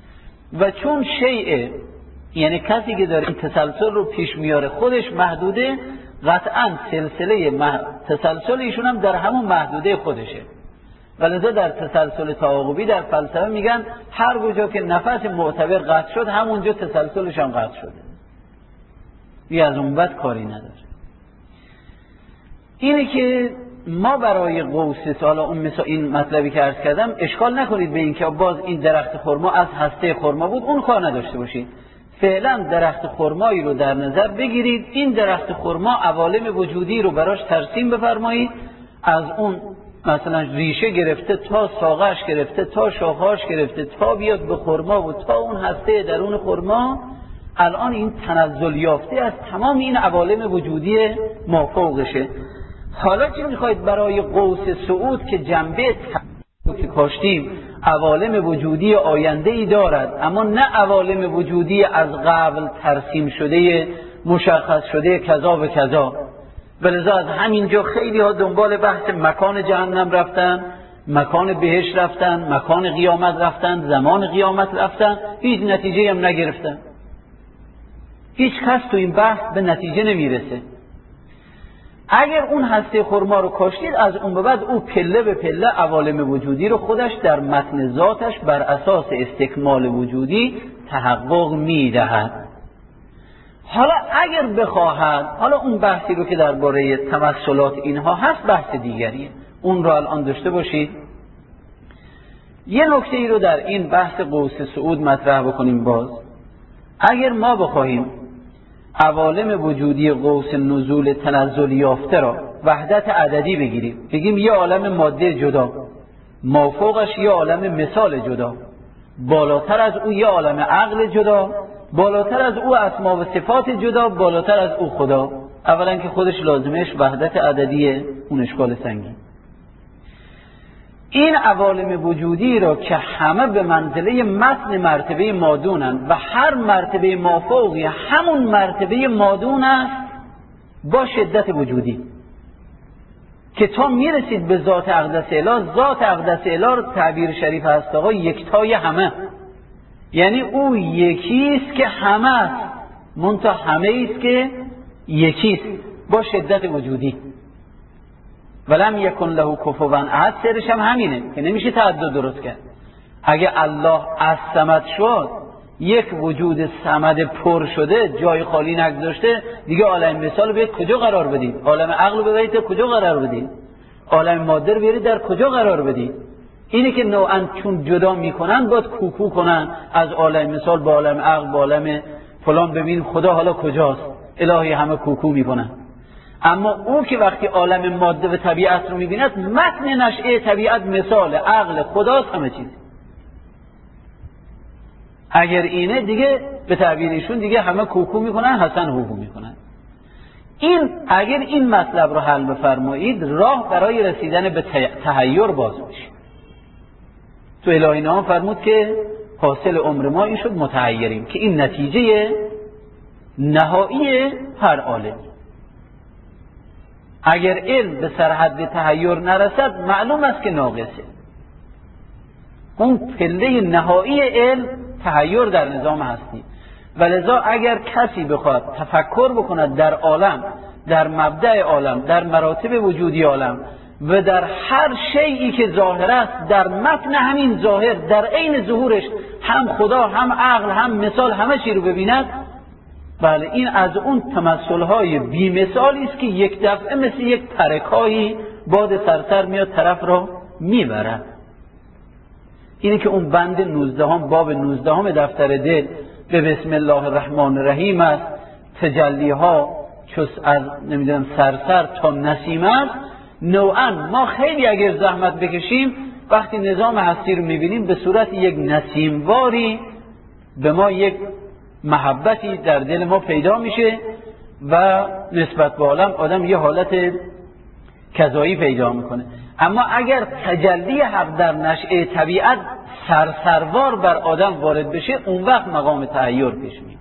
و چون شیء، یعنی کسی که داره این تسلسل رو پیش میاره خودش محدوده، قطعا سلسله مح... تسلسل ایشون هم در همون محدوده خودشه. ولذا در تسلسل تعاقبی در فلسفه میگن هر کجا که نفس معتبر قطع شد همونجا تسلسلش هم قطع شده، دیگه از اون بعد کاری نداره. اینه که ما برای قوس، حالا اون مثلا این مطلبی که عرض کردم اشکال نکنید به این که باز این درخت خرما از هسته خرما بود، اون کار نداشته باشید. فعلا درخت خرمایی رو در نظر بگیرید، این درخت خرما عوالم وجودی رو براش ترسیم بفرمایید، از اون مثلا ریشه گرفته تا ساقش گرفته تا شاخهاش گرفته تا بیاد به خرما و تا اون هسته درون خرما، الان این تنزل یافته از تمام این عوالم وجودی مافوقشه. حالا چی میخواید برای قوس صعود که جنبه که کاشتیم عوالم وجودی آینده ای دارد، اما نه عوالم وجودی از قبل ترسیم شده مشخص شده کذا و کذا. ولذا از همینجا خیلی ها دنبال بحث مکان جهنم رفتن، مکان بهشت رفتن، مکان قیامت رفتن، زمان قیامت رفتن، هیچ نتیجه هم نگرفتن. هیچ کس تو این بحث به نتیجه نمیرسه. اگر اون هسته خرما رو کاشتید، از اون به بعد او پله به پله عوالم وجودی رو خودش در متن ذاتش بر اساس استکمال وجودی تحقق میدهد. حالا اگر بخواهد، حالا اون بحثی رو که درباره تمثلات اینها هست بحث دیگریه، اون رو الان داشته باشید. یه نکته ای رو در این بحث قوس صعود مطرح بکنیم. باز اگر ما بخواهیم عوالم وجودی قوس نزول تنزل یافته را وحدت عددی بگیریم، بگیم یه عالم ماده جدا، مافوقش یه عالم مثال جدا، بالاتر از او یه عالم عقل جدا، بالاتر از او اسما و صفات جدا، بالاتر از او خدا، اولا که خودش لازمش وحدت عددیه، اون اشکال سنگین. این عوالم وجودی را که همه به منزله متن مرتبه مادونن و هر مرتبه مافوقی همون مرتبه مادون است با شدت وجودی، که تا میرسید به ذات اقدس اله، ذات اقدس اله رو تعبیر شریف هست آقا یکتای همه، یعنی او یکیست که همه است، منتها همه است که یکیست با شدت وجودی. ولم یکن له کفوا احد، سرش هم همینه که نمیشه تعدد درست کرد. اگه الله از صمد شد، یک وجود صمد پر شده جای خالی نگذاشته، دیگه عالم مثال رو بیاید کجا قرار بدید؟ عالم عقل رو ببرید کجا قرار بدید؟ عالم ماده رو بیارید در کجا قرار بدید؟ اینه که نوعا چون جدا میکنن باید کوکو کنن از عالم مثال با عالم عقل با عالم فلان، ببین خدا حالا کجاست، الهی همه کوکو میکنن. اما او که وقتی عالم ماده و طبیعت رو میبیند، متن نشئه طبیعت مثال عقل خداست همه چیز. اگر اینه دیگه به تعبیرشون دیگه همه کوکو میکنن، حسن هوهو میکنن. این اگر این مطلب رو حل بفرمایید، راه برای رسیدن به تحیر باز میشه. تو الهی نام فرمود که حاصل عمر ما این شد متحیریم، که این نتیجه نهایی هر عالم. اگر علم به سرحد تحیر نرسد، معلوم است که ناقصه. اون پله نهایی علم تحیر در نظام هستی. ولذا اگر کسی بخواد تفکر بکند در عالم، در مبدأ عالم، در مراتب وجودی عالم و در هر شیئی که ظاهر است، در متن همین ظاهر در عین ظهورش هم خدا هم عقل هم مثال همه چی رو ببیند، بله این از اون تمثلهای بی مثالی است که یک دفعه مثل یک ترکایی باد سرسر میاد طرف را میبرد. اینه که اون بند نوزدهم باب نوزدهم دفتر دل به بسم الله الرحمن الرحیم است، تجلیها چوس از نمیدونم سرسر تا نسیم است. نوعا ما خیلی اگر زحمت بکشیم، وقتی نظام هستی رو میبینیم به صورت یک نسیمواری به ما یک محبتی در دل ما پیدا میشه و نسبت به عالم آدم یه حالت کذایی پیدا میکنه. اما اگر تجلی حق در نشأه طبیعت سرسروار بر آدم وارد بشه، اون وقت مقام تحیر پیش میاد.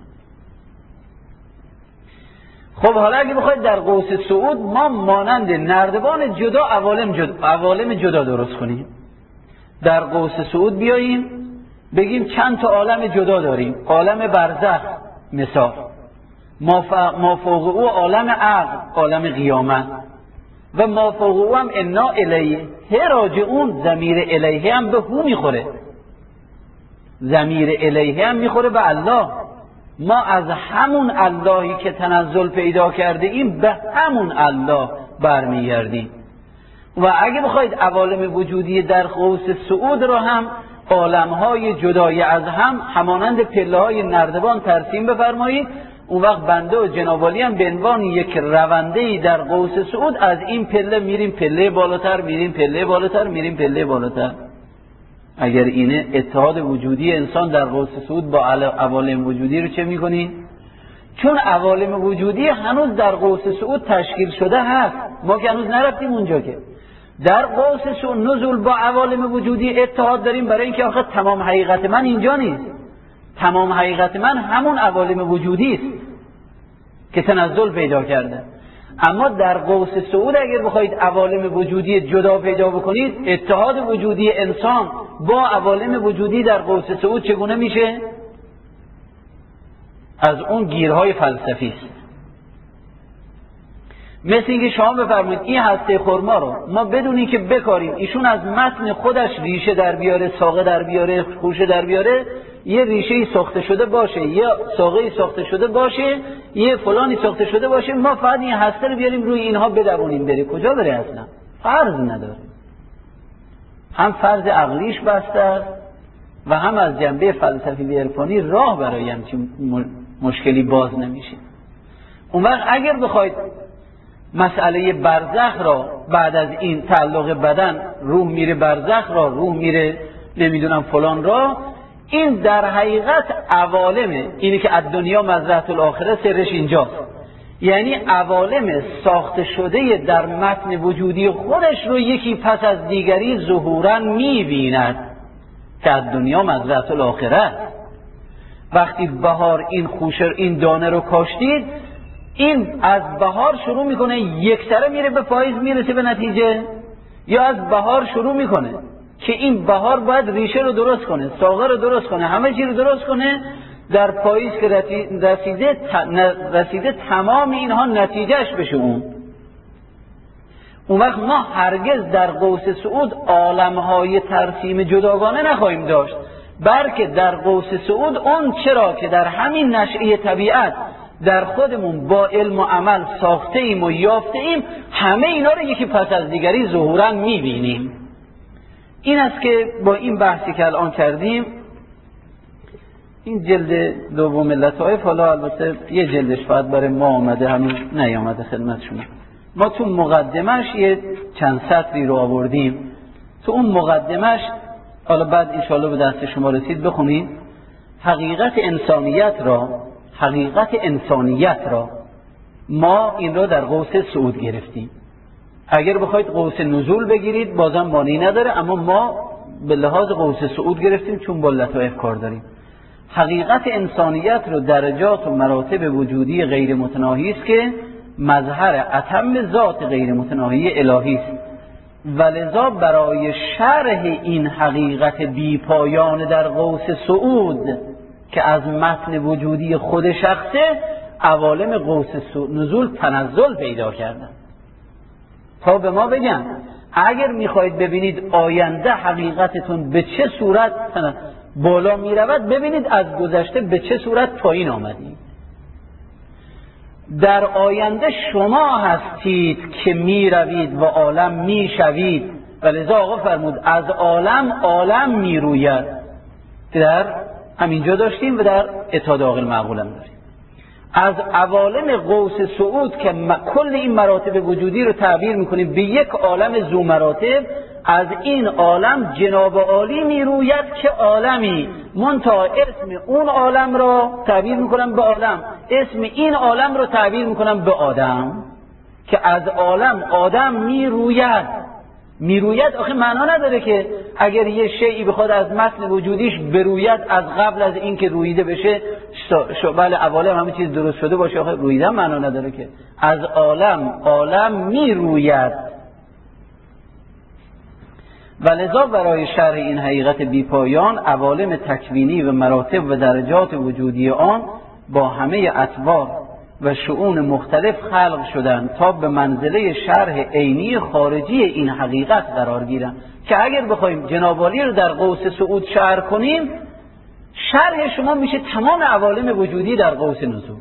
خب حالا اگه بخواید در قوس صعود ما مانند نردبان جدا عوالم جدا, عوالم جدا درست کنیم، در قوس صعود بیاییم بگیم چند تا عالم جدا داریم، عالم برزخ مثال، ما فوق او عالم عقل، عالم قیامت، و ما فوق او هم انا الیه راجعون، ضمیر الیه هم به هو میخوره، ضمیر الیه هم میخوره به الله. ما از همون اللهی که تنزل پیدا کرده ایم به همون الله برمیگردیم. و اگه بخواید عوالم وجودی در قوس صعود را هم عالمهای جدای از هم همانند پله های نردبان ترسیم بفرمایید، اون وقت بنده و جناب عالی هم به عنوان یک رونده‌ای در قوس صعود از این پله میریم پله بالاتر، میریم پله بالاتر، میریم پله بالاتر. اگر اینه اتحاد وجودی انسان در قوس صعود با عوالم وجودی رو چه میکنی؟ چون عوالم وجودی هنوز در قوس صعود تشکیل شده هست، ما که هنوز نرفتیم اونجا. که در قوس صعود نزول با عوالم وجودی اتحاد داریم، برای اینکه آخه تمام حقیقت من اینجا نیست، تمام حقیقت من همون عوالم وجودی است که تنزل پیدا کرده. اما در قوس صعود اگر بخواید عوالم وجودی جدا پیدا بکنید، اتحاد وجودی انسان با عوالم وجودی در قوس صعود چگونه میشه؟ از اون گیرهای فلسفی است. مثل اینکه شما بفرمایید این هسته خرما رو ما بدون اینکه بکاریم ایشون از متن خودش ریشه در بیاره، ساقه در بیاره، خوشه در بیاره، یه ریشه‌ای ساخته شده باشه، یا ساقه‌ای ساخته شده باشه، یه فلانی ساخته شده باشه، ما فقط این هسته رو بیاریم روی اینها بدوونیم بره. کجا بره؟ اصلا فرض نداره. هم فرض عقلیش بسته است و هم از جنبه فلسفی و عرفانی راه برای همچین مشکلی باز نمیشه. اون وقت اگر بخواید مسئله برزخ را بعد از این تعلق بدن، روح میره برزخ را، روح میره نمیدونم فلان را، این در حقیقت عوالمه. اینی که از دنیا مزرعة الاخره سرش اینجاست، یعنی عوالم ساخته شده در متن وجودی خودش رو یکی پس از دیگری ظهورا میبیند که از دنیا مزرعة الاخره. وقتی بهار این خوشه این دانه رو کاشتید، این از بهار شروع میکنه یک سره میره به پاییز میرسه به نتیجه، یا از بهار شروع میکنه که این بهار باید ریشه رو درست کنه، ساقه رو درست کنه، همه چی رو درست کنه، در پاییز که رسیده رسیده تمام اینها نتیجهش بشه اون. اون وقت ما هرگز در قوس صعود عالمهای ترسیم جداگانه نخواهیم داشت، بلکه در قوس صعود اون چرا که در همین نشأه طبیعت در خودمون با علم و عمل ساخته ایم و یافته ایم، همه اینا رو یکی پس از دیگری ظهورا میبینیم. این است که با این بحثی که الان کردیم، این جلد دوم لطائف، حالا البته یه جلدش فقط برای ما آمده، همین نیامده خدمت شما. ما تو مقدمش یه چند سطری رو آوردیم، تو اون مقدمش حالا بعد انشاءالله به دست شما رسید بخونید. حقیقت انسانیت را حقیقت انسانیت را ما این را در قوس صعود گرفتیم. اگر بخواید قوس نزول بگیرید بازم معنی نداره، اما ما به لحاظ قوس صعود گرفتیم چون با لطائف کار داریم. حقیقت انسانیت رو درجات و مراتب وجودی غیر متناهی است که مظهر اتم ذات غیر متناهی الهی است، ولذا برای شرح این حقیقت بی پایان در قوس صعود که از متن وجودی خود شخصه، عوالم قوس نزول تنزل پیدا کردن تا به ما بگن اگر میخواید ببینید آینده حقیقتتون به چه صورت بالا میرود، ببینید از گذشته به چه صورت پایین آمدید. در آینده شما هستید که میروید و عالم میشوید، ولذا آقا فرمود از عالم عالم میروید. در همینجا داشتیم و در اتحاد عاقل معقول هم داریم. از عوالم قوس صعود که کل این مراتب وجودی رو تعبیر میکنیم به یک عالم ذو مراتب، از این عالم جناب عالی میروید که عالمی منتها اسم اون عالم را تعبیر میکنم به عالم، اسم این عالم رو تعبیر میکنم به آدم، که از عالم آدم میروید. میروید آخه معنا نداره که اگر یه شیئی بخواد از متن وجودیش بروید از قبل از این که رویده بشه، بله عوالم همه چیز درست شده باشه، آخه رویدن معنا نداره که از عالم عالم میروید. ولذا برای شرح این حقیقت بی پایان، عوالم تکوینی و مراتب و درجات وجودی آن با همه اطوار و شؤون مختلف خلق شدن تا به منزله شرح عینی خارجی این حقیقت قرار گیرن که اگر بخوایم جناب عالی رو در قوس صعود شرح کنیم، شرح شما میشه تمام عوالم وجودی در قوس نزول.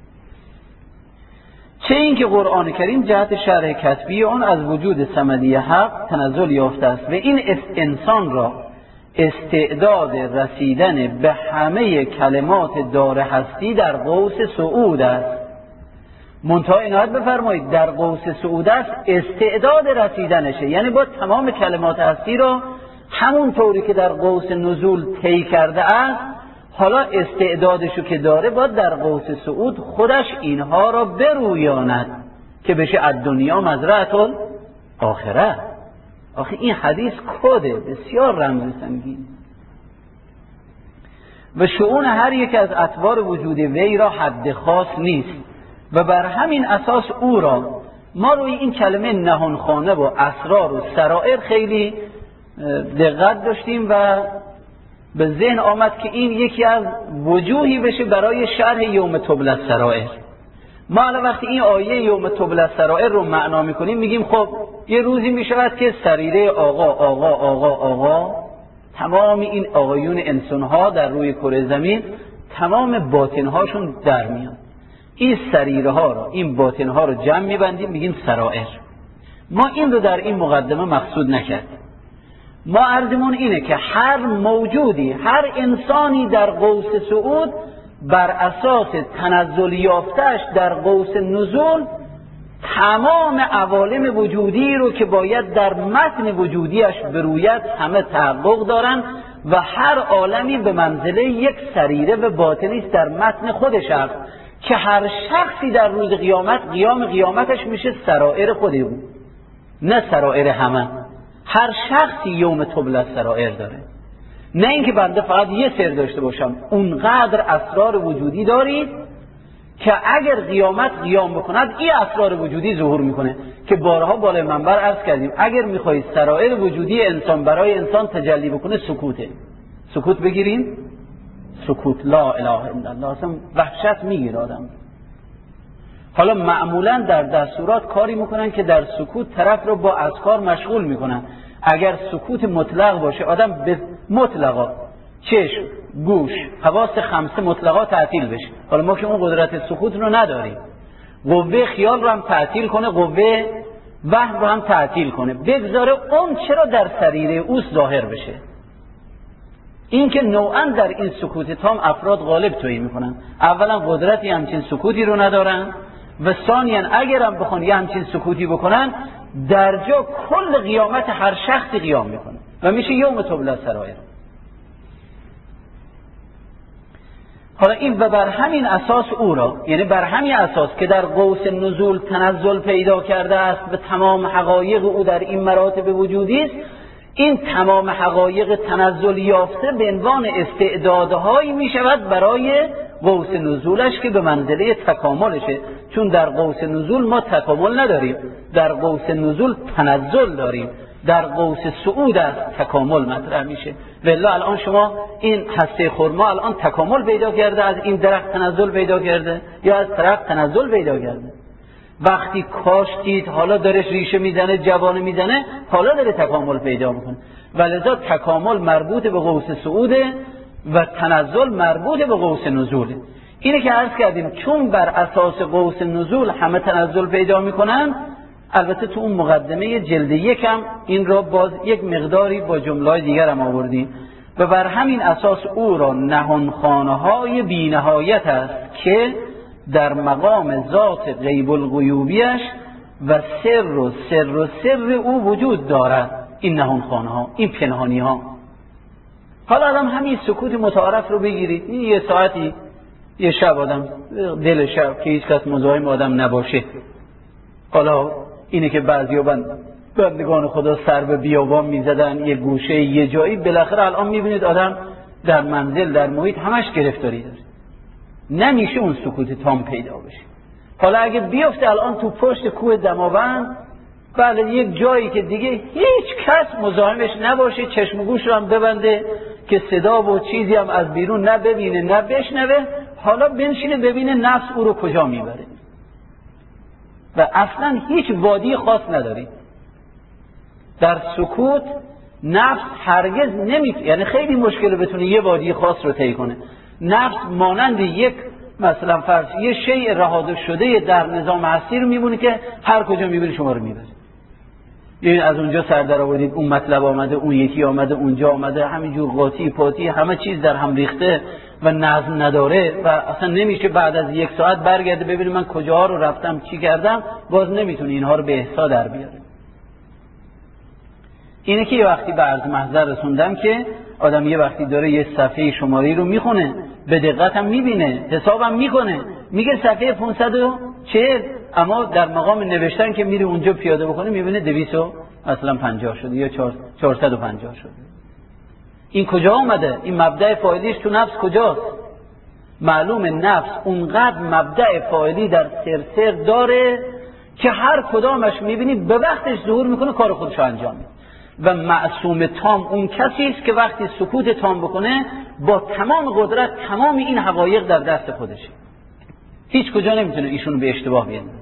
چه این که قرآن کریم جهت شرح کتبی آن از وجود صمدی حق تنزل یافته است و این انسان را استعداد رسیدن به همه کلمات دار هستی در قوس صعود است. منتها عنایت بفرمایید در قوس صعود است استعداد رسیدنشه، یعنی با تمام کلمات هستی را همون طوری که در قوس نزول طی کرده است، حالا استعدادشو که داره باید در قوس صعود خودش اینها را برویاند که بشه از دنیا مزرعه آخره. آخه این حدیث کده بسیار رمز سنگین و شؤون هر یک از اطوار وجود وی را حد خاص نیست و بر همین اساس او را ما روی این کلمه نهانخانه و اسرار و سرائر خیلی دقت داشتیم و به ذهن آمد که این یکی از وجوهی بشه برای شرح یوم تبلی السرائر. ما الان وقتی این آیه یوم تبلی السرائر رو معنا میکنیم میگیم خب یه روزی میشود که سریره آقا آقا آقا آقا تمام این آقایون انسانها در روی کره زمین تمام باطنهاشون در میاد. این سریره ها رو این باطنها رو جمع میبندیم میگیم سرائر. ما این رو در این مقدمه مقصود نکردیم. ما عرضمون اینه که هر موجودی، هر انسانی در قوس صعود بر اساس تنزل یافته‌اش در قوس نزول تمام عوالم وجودی رو که باید در متن وجودیش بروید همه تحقق دارن و هر عالمی به منزله یک سریره و باطنی است در متن خودش است که هر شخصی در روز قیامت قیام قیامتش میشه سرائر خودی بود، نه سرائر همه. هر شخصی یوم تبلی السرائر داره، نه اینکه بنده فقط یه سر داشته باشم. اونقدر اسرار وجودی دارید که اگر قیامت قیام بکند این اسرار وجودی ظهور میکنه که بارها بالای منبر عرض کردیم اگر میخواهید سرائر وجودی انسان برای انسان تجلی بکنه سکوته. سکوت بگیرین، سکوت، لا اله الا الله، اصلا وحشت میگیره آدم. حالا معمولا در دستورات کاری میکنن که در سکوت طرف رو با اذکار مشغول میکنن. اگر سکوت مطلق باشه آدم به مطلقا چشم، گوش، حواس خمسه مطلقا تعطیل بشه. حالا ما که اون قدرت سکوت رو نداریم، قوه خیال رو هم تعطیل کنه، قوه وهم رو هم تعطیل کنه، بگذاره اون چرا در سریره او ظاهر بشه. این که نوعا در این سکوت تام افراد غالب تویی میکنن. اولا قدرتی همچین سکوتی رو ندارن و ثانیا اگر هم بخوان یه همچین سکوتی بکنن در جا کل قیامت هر شخصی قیام میکنه و میشه یوم تبلی السرائر. حالا این و بر همین اساس او را، یعنی بر همین اساس که در قوس نزول تنزل پیدا کرده است و تمام حقایق او در این مراتب وجودی است، این تمام حقایق تنزل یافته به عنوان استعدادهایی می شود برای قوس نزولش که به منزله تکاملشه. چون در قوس نزول ما تکامل نداریم، در قوس نزول تنزل داریم، در قوس صعود است تکامل مطرح میشه. والله الان شما این هسته خرما الان تکامل پیدا کرده، از این درخت تنزل پیدا کرده یا از درخت تنزل پیدا کرده. وقتی کاشتید حالا داره ریشه میزنه، جوانه میزنه، حالا داره تکامل پیدا میکنه. ولذا تکامل مربوط به قوس صعوده و تنزل مربوط به قوس نزوله. اینه که عرض کردیم چون بر اساس قوس نزول همه تنزل پیدا میکنن. البته تو اون مقدمه جلد یکم این را باز یک مقداری با جمله‌های دیگر هم آوردیم و بر همین اساس او را نهانخانه‌های بی‌نهایت است که در مقام ذات غیب الغیوبیش و سر و سر و سر او وجود دارد. این نهانخانه ها، این پنهانی ها. حالا آدم همین سکوت متعارف رو بگیرید، این یه ساعتی یه شب آدم دل شب که هیچ کس مزاحم آدم نباشه. حالا اینه که بعضیا بندگان خدا سر به بیابان میزدن یه گوشه یه جایی، بالاخره الان میبینید آدم در منزل در محیط همش گرفتاری داره، نمیشه اون سکوت تام پیدا بشه. حالا اگه بیفته الان تو پشت کوه دماوند، بله یک جایی که دیگه هیچ کس مزاحمش نباشه، چشم و گوش رو هم ببنده که صدا و چیزی هم از بیرون نه ببینه نه بشنوه، حالا بنشینه ببینه نفس او رو کجا میبره. و اصلا هیچ وادی خاص نداری. در سکوت نفس هرگز نمیتونه، یعنی خیلی مشکل بتونه یه وادی خاص رو طی کنه. نفس مانند یک مثلا فرض یه شیء رها شده در نظام هستی رو میمونه که هر کجا میبینی شما رو میبره. یعنی از اونجا سر در آوردید، اون مطلب آمده، اون یکی آمده، اونجا آمده، همینجور قاطی پاتی همه چیز در هم ریخته و نظم نداره و اصلا نمیشه بعد از یک ساعت برگرده ببینی من کجاها رو رفتم چی کردم، باز نمیتونه اینها رو به احصا در بیاره. اینه که یه وقتی به عرض محضر رسوندم که آدم یه وقتی داره یه صفحه شماری رو میخونه، به دقت هم میبینه، حسابم میکنه، میگه صفحه پانصد و چهل، اما در مقام نوشتن که میره اونجا پیاده بکنه میبینه دویست و مثلا پنجاه شده یا چهارصد و پنجاه شده. این کجا آمده؟ این مبدأ فاعلیش تو نفس کجاست؟ معلوم نفس اونقدر مبدأ فاعلی در سرسر داره که هر کدامش میبینی به وقتش ظهور میکنه، کار خودش رو انجام میده. و معصوم تام اون کسی است که وقتی سکوت تام بکنه با تمام قدرت تمام این حقایق در دست خودشه، هیچ کجا نمیتونه ایشونو به اشتباه بیندازه.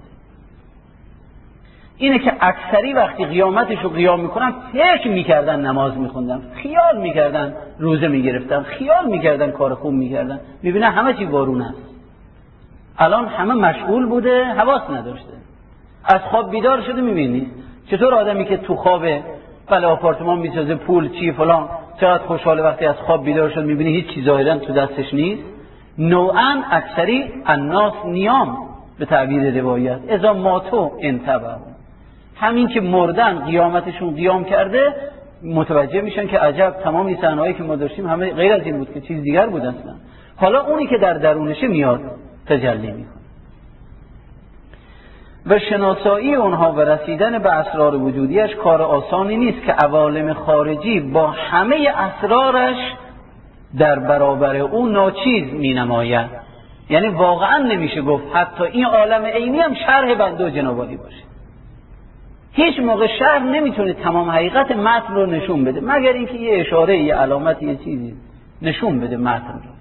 اینه که اکثری وقتی قیامتش رو قیام میکنن فکر میکردن نماز میخوندن، خیال میکردن روزه میگرفتن، خیال میکردن کار خوب میکردن، میبینه همه چی بارون است. الان همه مشغول بوده، حواس نداشته. از خواب بیدار شده میبینی چطور آدمی که تو خوابه بله آپارتمان میسازه، پول چی فلان، چقدر خوشحاله وقتی از خواب بیدار شد میبینی هیچ چیز ظاهرا تو دستش نیست. نوعا اکثری الناس نیام به تعبیر روایت اذا ماتو انتبهوا، همین که مردن قیامتشون قیام کرده متوجه میشن که عجب تمام این صحنه‌هایی که ما داشتیم همه غیر از این بود که چیز دیگر بود اصلا. حالا اونی که در درونشه میاد تجلی میکنه و شناسایی اونها و رسیدن به اسرار وجودیش کار آسانی نیست که عوالم خارجی با همه اسرارش در برابر اون ناچیز می نماید. یعنی واقعا نمیشه گفت حتی این عالم عینی هم شرح بنده و جنابالی باشه. هیچ موقع شرح نمیتونه تمام حقیقت متن رو نشون بده مگر اینکه یه اشاره، یه علامت، یه چیزی نشون بده متن رو.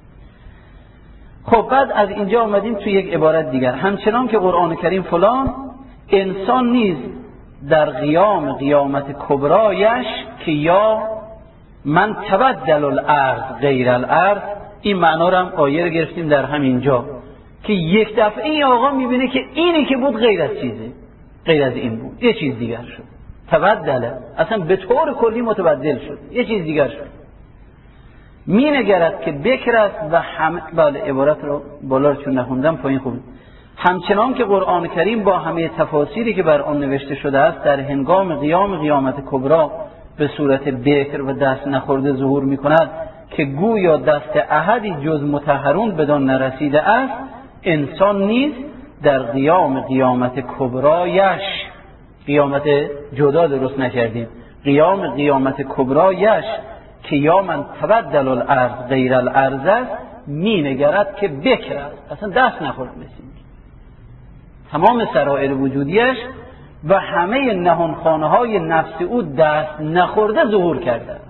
خب بعد از اینجا آمدیم توی یک عبارت دیگر، همچنان که قرآن کریم فلان انسان نیز در قیام قیامت کبرایش که یا من تبدل الارض غیر الارض، این معنا رو هم آیه رو گرفتیم در همینجا که یک دفعه این آقا میبینه که اینی که بود غیر از چیزه، غیر از این بود، یه چیز دیگر شد. تبدله اصلا به طور کلی متبدل شد، یه چیز دیگر شد. می نگرد که بکر است و هم... بله عبارت رو بالا رو چون نخوندم پایین خوب. همچنان که قرآن کریم با همه تفاسیری که بر آن نوشته شده است در هنگام قیام قیامت کبرا به صورت بکر و دست نخورده ظهور می کند که گویا دست احدی جز مطهرون بدان نرسیده است، انسان نیز در قیام قیامت کبرایش، قیامت جدا درست نکردیم، قیام قیامت کبرایش که یا من تبدل الارض غیر الارض است، می نگرد که بکر است، اصلا دست نخورد مثل تمام سرائر وجودیش و همه نهانخانه های نفس او دست نخورده ظهور کرده است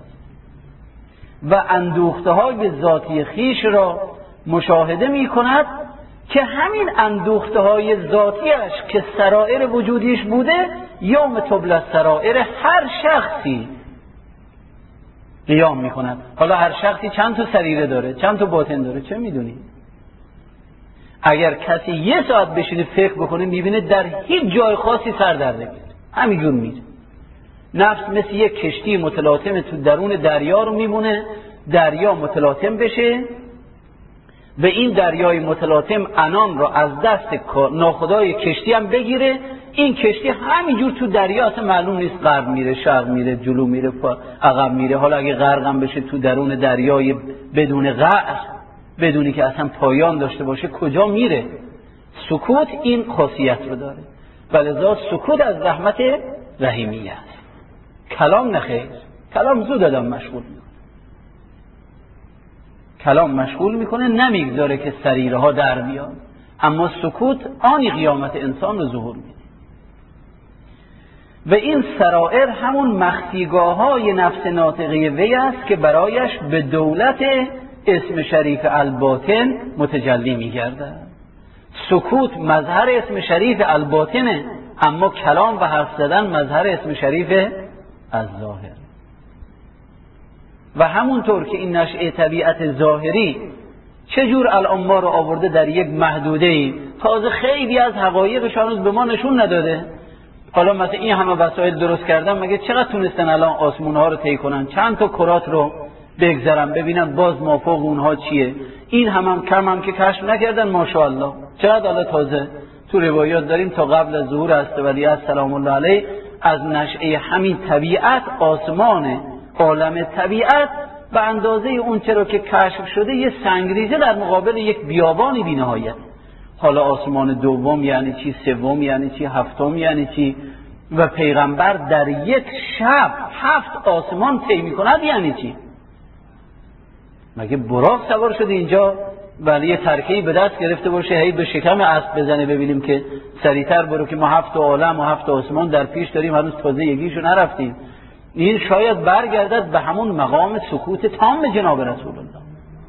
و اندوخته های ذاتی خیش را مشاهده می کند که همین اندوخته های ذاتیش که سرائر وجودیش بوده یوم تبلی سرائر هر شخصی قیام می کند. حالا هر شخصی چند تا سریره داره، چند تا باطن داره، چه میدونی؟ اگر کسی یه ساعت بشینه فکر بکنه میبینه در هیچ جای خاصی سر در نمیاره، همینجور میره. نفس مثل یک کشتی متلاطم تو درون دریا رو میمونه، دریا متلاطم بشه و این دریای متلاطم عنان را از دست ناخدای کشتی هم بگیره، این کشتی همینجور تو دریا اصلا معلوم نیست غرب میره، شرق میره، جلو میره، عقب میره. حالا اگه غرق هم بشه تو درون دریای بدون غرق، بدونی که اصلا پایان داشته باشه کجا میره. سکوت این خاصیت رو داره، ولذا سکوت از رحمت رحیمیه است. کلام نخیر، کلام زود آدم مشغول میکنه، کلام مشغول میکنه نمیگذاره که سریره ها در بیان، اما سکوت آنی قیامت انسان رو ظهور میده. و این سرائر همون مخفیگاه های نفس ناطقه وی است که برایش به دولت اسم شریف الباطن متجلی میگردد. سکوت مظهر اسم شریف الباطنه، اما کلام و حرف زدن مظهر اسم شریف الظاهر. و همونطور که این نشأه طبیعت ظاهری چجور الان ما رو آورده در یک محدوده ای، تازه خیلی از حقایقش هنوز به ما نشون نداده. حالا مثلا این همه وسایل درست کردن، مگه چقدر تونستن الان آسمون ها رو طی کنن؟ چند تا کرات رو بگذرن ببینن باز مافوق اونها چیه. این هم, هم کم هم که کشف نکردن ماشاءالله. چقدر حالا تازه تو روایات داریم تا قبل از ظهور استولیت سلام الله علیه از نشأه همین طبیعت، آسمان عالم طبیعت به اندازه اون چرا که کشف شده یه سنگریزه در مقابل یک بیابانی بی‌نهایت. حالا آسمان دوم یعنی چی، سوم یعنی چی، هفتم یعنی چی؟ و پیغمبر در یک شب هفت آسمان طی می‌کند یعنی چی؟ مگه براق سوار شده اینجا ولی یه ترکه‌ای به دست گرفته باشه هی به شکم اسب بزنه ببینیم که سریعتر برو که ما هفت عالم و هفت آسمان در پیش داریم هنوز تازه یکیشو نرفتیم. این شاید برگردد به همون مقام سکوت تام جناب رسول الله.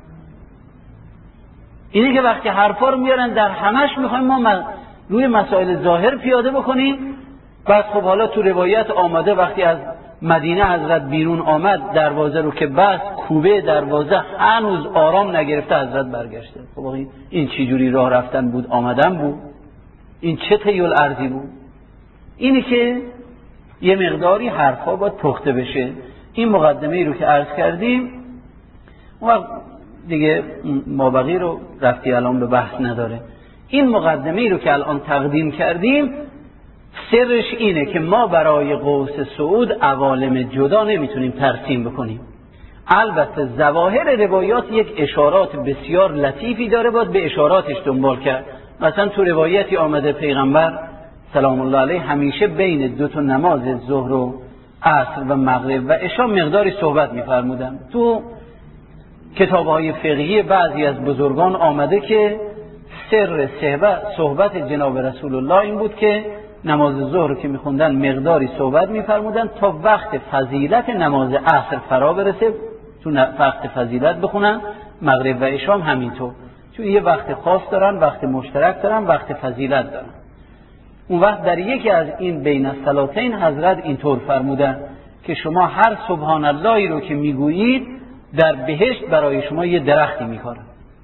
اینه که وقتی حرفا رو میارن در همش میخوایم ما روی مسائل ظاهر پیاده بکنیم. بعد خب حالا تو روایت آمده وقتی از مدینه حضرت بیرون آمد دروازه رو که بس کوبه دروازه هنوز آرام نگرفته حضرت برگشته. خب این چی جوری راه رفتن بود آمدن بود؟ این چه طیل ارضی بود؟ اینی که یه مقداری حرفا باید پخته بشه. این مقدمه رو که عرض کردیم و دیگه مابقی رو رفتی الان به بحث نداره. این مقدمه رو که الان تقدیم کردیم سرش اینه که ما برای قوس صعود عوالم جدا نمیتونیم ترسیم بکنیم. البته ظواهر روایات یک اشارات بسیار لطیفی داره، باید به اشاراتش دنبال کرد. مثلا تو روایتی آمده پیغمبر سلام الله علیه همیشه بین دو تا نماز ظهر و عصر و مغرب و عشا مقداری صحبت می‌فرمودن. تو کتاب‌های فقهی بعضی از بزرگان آمده که سر صحبت جناب رسول الله این بود که نماز ظهر که می‌خوندن مقداری صحبت می‌فرمودن تا وقت فضیلت نماز عصر فرا برسه، تو وقت فضیلت بخونن. مغرب و عشا هم همینطور، چون یه وقت خاص دارن، وقت مشترک دارن، وقت فضیلت دارن. اون وقت در یکی از این بین الصلاتین حضرت اینطور فرمودن که شما هر سبحان اللهی رو که میگویید در بهشت برای شما یه درختی میکاره.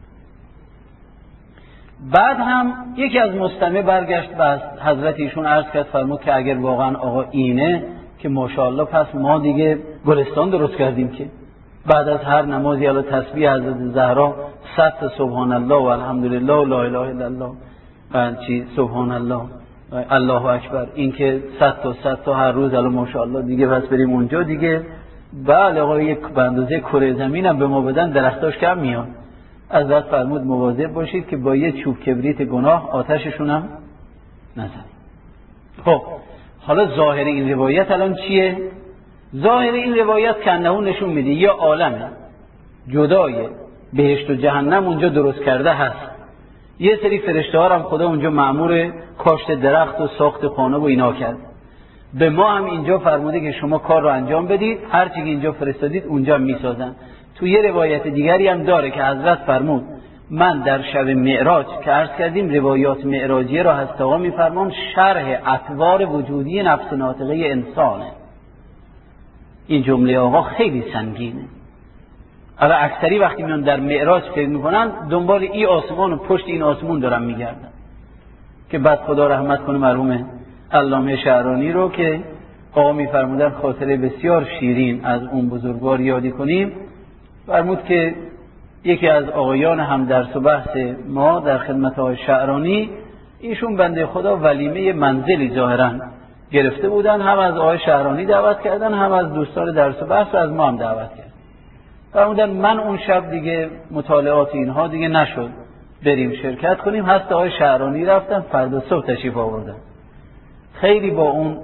بعد هم یکی از مستمع برگشت و حضرت ایشون عرض کرد فرمود که اگر واقعا آقا اینه که ماشاءالله پس ما دیگه گلستان درست کردیم که بعد از هر نمازی علی تسبیح حضرت زهرا صد سبحان الله و الحمدلله و لا اله الا الله و چی سبحان الله الله اکبر، این که صد تا صد تا هر روز الان ماشاءالله دیگه بس بریم اونجا دیگه. بله آقا یک به اندازه کره زمین هم به ما بدن درختاش کم میاد. حضرت فرمود مواظب باشید که با یه چوب کبریت گناه آتششون هم نزنید. خب حالا ظاهر این روایت الان چیه؟ ظاهر این روایت کنه نشون میده یه عالمه جدای بهشت و جهنم اونجا درست کرده هست. یه سری فرشته ها هم خدا اونجا مأمور کاشت درخت و ساخت خانه و اینا کرد. به ما هم اینجا فرموده که شما کار رو انجام بدید، هر چی که اینجا فرستادید اونجا میسازن. تو یه روایت دیگری هم داره که حضرت فرمود من در شب معراج که عرض کردیم روایات معراجیه را هست آقا میفرمام شرح اطوار وجودی نفس ناطقه انسانه. این جمله آقا خیلی سنگینه. حالا اکثری وقتی میان در معراج فکر میکنن دنبال این آسمان و پشت این آسمون دارن میگردن که بعد خدا رحمت کنه مرحوم علامه شعرانی رو که آقا میفرمودن خاطره بسیار شیرین از اون بزرگوار یادی کنیم. فرمود که یکی از آقایان هم درس و بحث ما در خدمت آقای شعرانی ایشون بنده خدا ولیمه منزلی ظاهرا گرفته بودن، هم از آقای شعرانی دعوت کردن هم از دوستان درس و بحث و از ما هم دعوت کردن. فرمودن من اون شب دیگه مطالعات اینها دیگه نشد بریم شرکت کنیم، هست آقای شعرانی رفتن فردا صبح تشریف آوردن. خیلی با اون